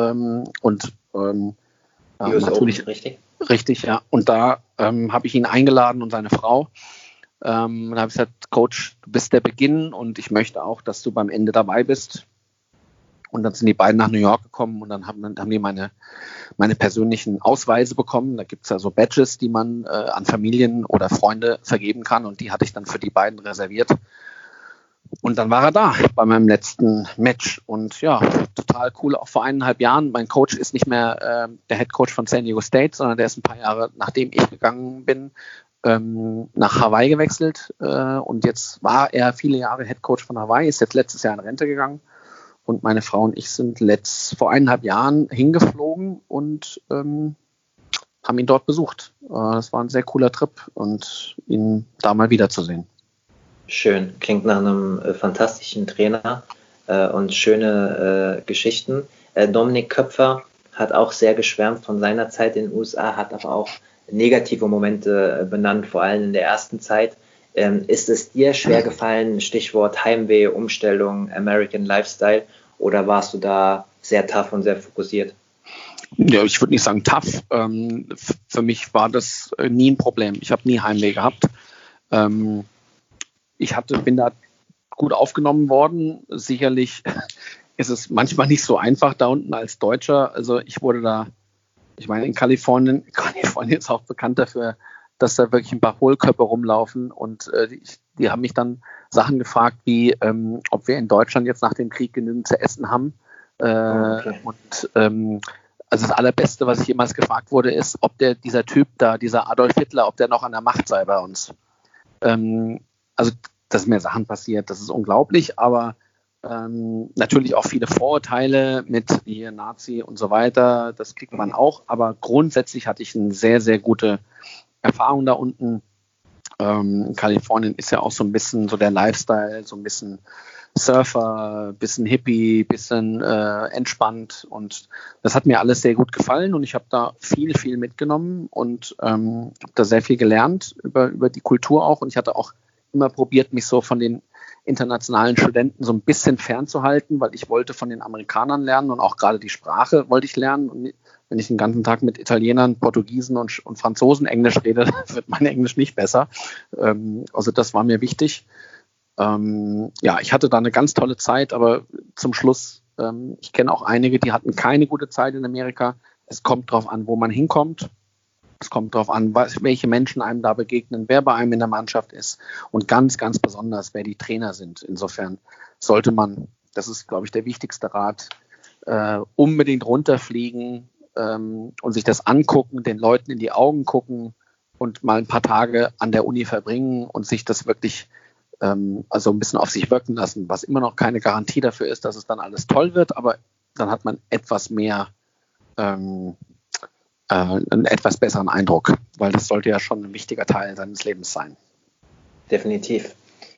natürlich richtig. Richtig, ja. Und da habe ich ihn eingeladen und seine Frau. Und da habe ich gesagt, Coach, du bist der Beginn und ich möchte auch, dass du beim Ende dabei bist. Und dann sind die beiden nach New York gekommen und dann haben die meine persönlichen Ausweise bekommen. Da gibt es ja so Badges, die man an Familien oder Freunde vergeben kann und die hatte ich dann für die beiden reserviert. Und dann war er da bei meinem letzten Match und ja, total cool, auch vor 1,5 Jahren. Mein Coach ist nicht mehr der Head Coach von San Diego State, sondern der ist ein paar Jahre, nachdem ich gegangen bin, nach Hawaii gewechselt und jetzt war er viele Jahre Head Coach von Hawaii, ist jetzt letztes Jahr in Rente gegangen. Und meine Frau und ich sind vor 1,5 Jahren hingeflogen und haben ihn dort besucht. Das war ein sehr cooler Trip und ihn da mal wiederzusehen. Schön, klingt nach einem fantastischen Trainer und schöne Geschichten. Dominik Köpfer hat auch sehr geschwärmt von seiner Zeit in den USA, hat aber auch negative Momente benannt, vor allem in der ersten Zeit. Ist es dir schwer gefallen, Stichwort Heimweh, Umstellung, American Lifestyle, oder warst du da sehr tough und sehr fokussiert? Ja, ich würde nicht sagen tough. Für mich war das nie ein Problem. Ich habe nie Heimweh gehabt. Bin da gut aufgenommen worden. Sicherlich ist es manchmal nicht so einfach da unten als Deutscher. Also ich meine, in Kalifornien ist auch bekannt dafür, dass da wirklich ein paar Hohlköpfe rumlaufen und die haben mich dann Sachen gefragt, wie ob wir in Deutschland jetzt nach dem Krieg genügend zu essen haben. Okay. Und also das Allerbeste, was ich jemals gefragt wurde, ist, ob dieser Typ da, dieser Adolf Hitler, ob der noch an der Macht sei bei uns. Also dass mir Sachen passiert, das ist unglaublich, aber natürlich auch viele Vorurteile mit hier Nazi und so weiter, das kriegt man auch, aber grundsätzlich hatte ich eine sehr, sehr gute Erfahrung da unten. Kalifornien ist ja auch so ein bisschen so der Lifestyle, so ein bisschen Surfer, bisschen Hippie, bisschen entspannt und das hat mir alles sehr gut gefallen und ich habe da viel, viel mitgenommen und habe da sehr viel gelernt über die Kultur auch und ich hatte auch immer probiert, mich so von den internationalen Studenten so ein bisschen fernzuhalten, weil ich wollte von den Amerikanern lernen und auch gerade die Sprache wollte ich lernen. Und wenn ich den ganzen Tag mit Italienern, Portugiesen und Franzosen Englisch rede, wird mein Englisch nicht besser. Also das war mir wichtig. Ja, ich hatte da eine ganz tolle Zeit, aber zum Schluss, ich kenne auch einige, die hatten keine gute Zeit in Amerika. Es kommt drauf an, wo man hinkommt. Es kommt darauf an, welche Menschen einem da begegnen, wer bei einem in der Mannschaft ist und ganz, ganz besonders, wer die Trainer sind. Insofern sollte man, das ist, glaube ich, der wichtigste Rat, unbedingt runterfliegen und sich das angucken, den Leuten in die Augen gucken und mal ein paar Tage an der Uni verbringen und sich das wirklich also ein bisschen auf sich wirken lassen, was immer noch keine Garantie dafür ist, dass es dann alles toll wird, aber dann hat man etwas mehr einen etwas besseren Eindruck, weil das sollte ja schon ein wichtiger Teil seines Lebens sein. Definitiv.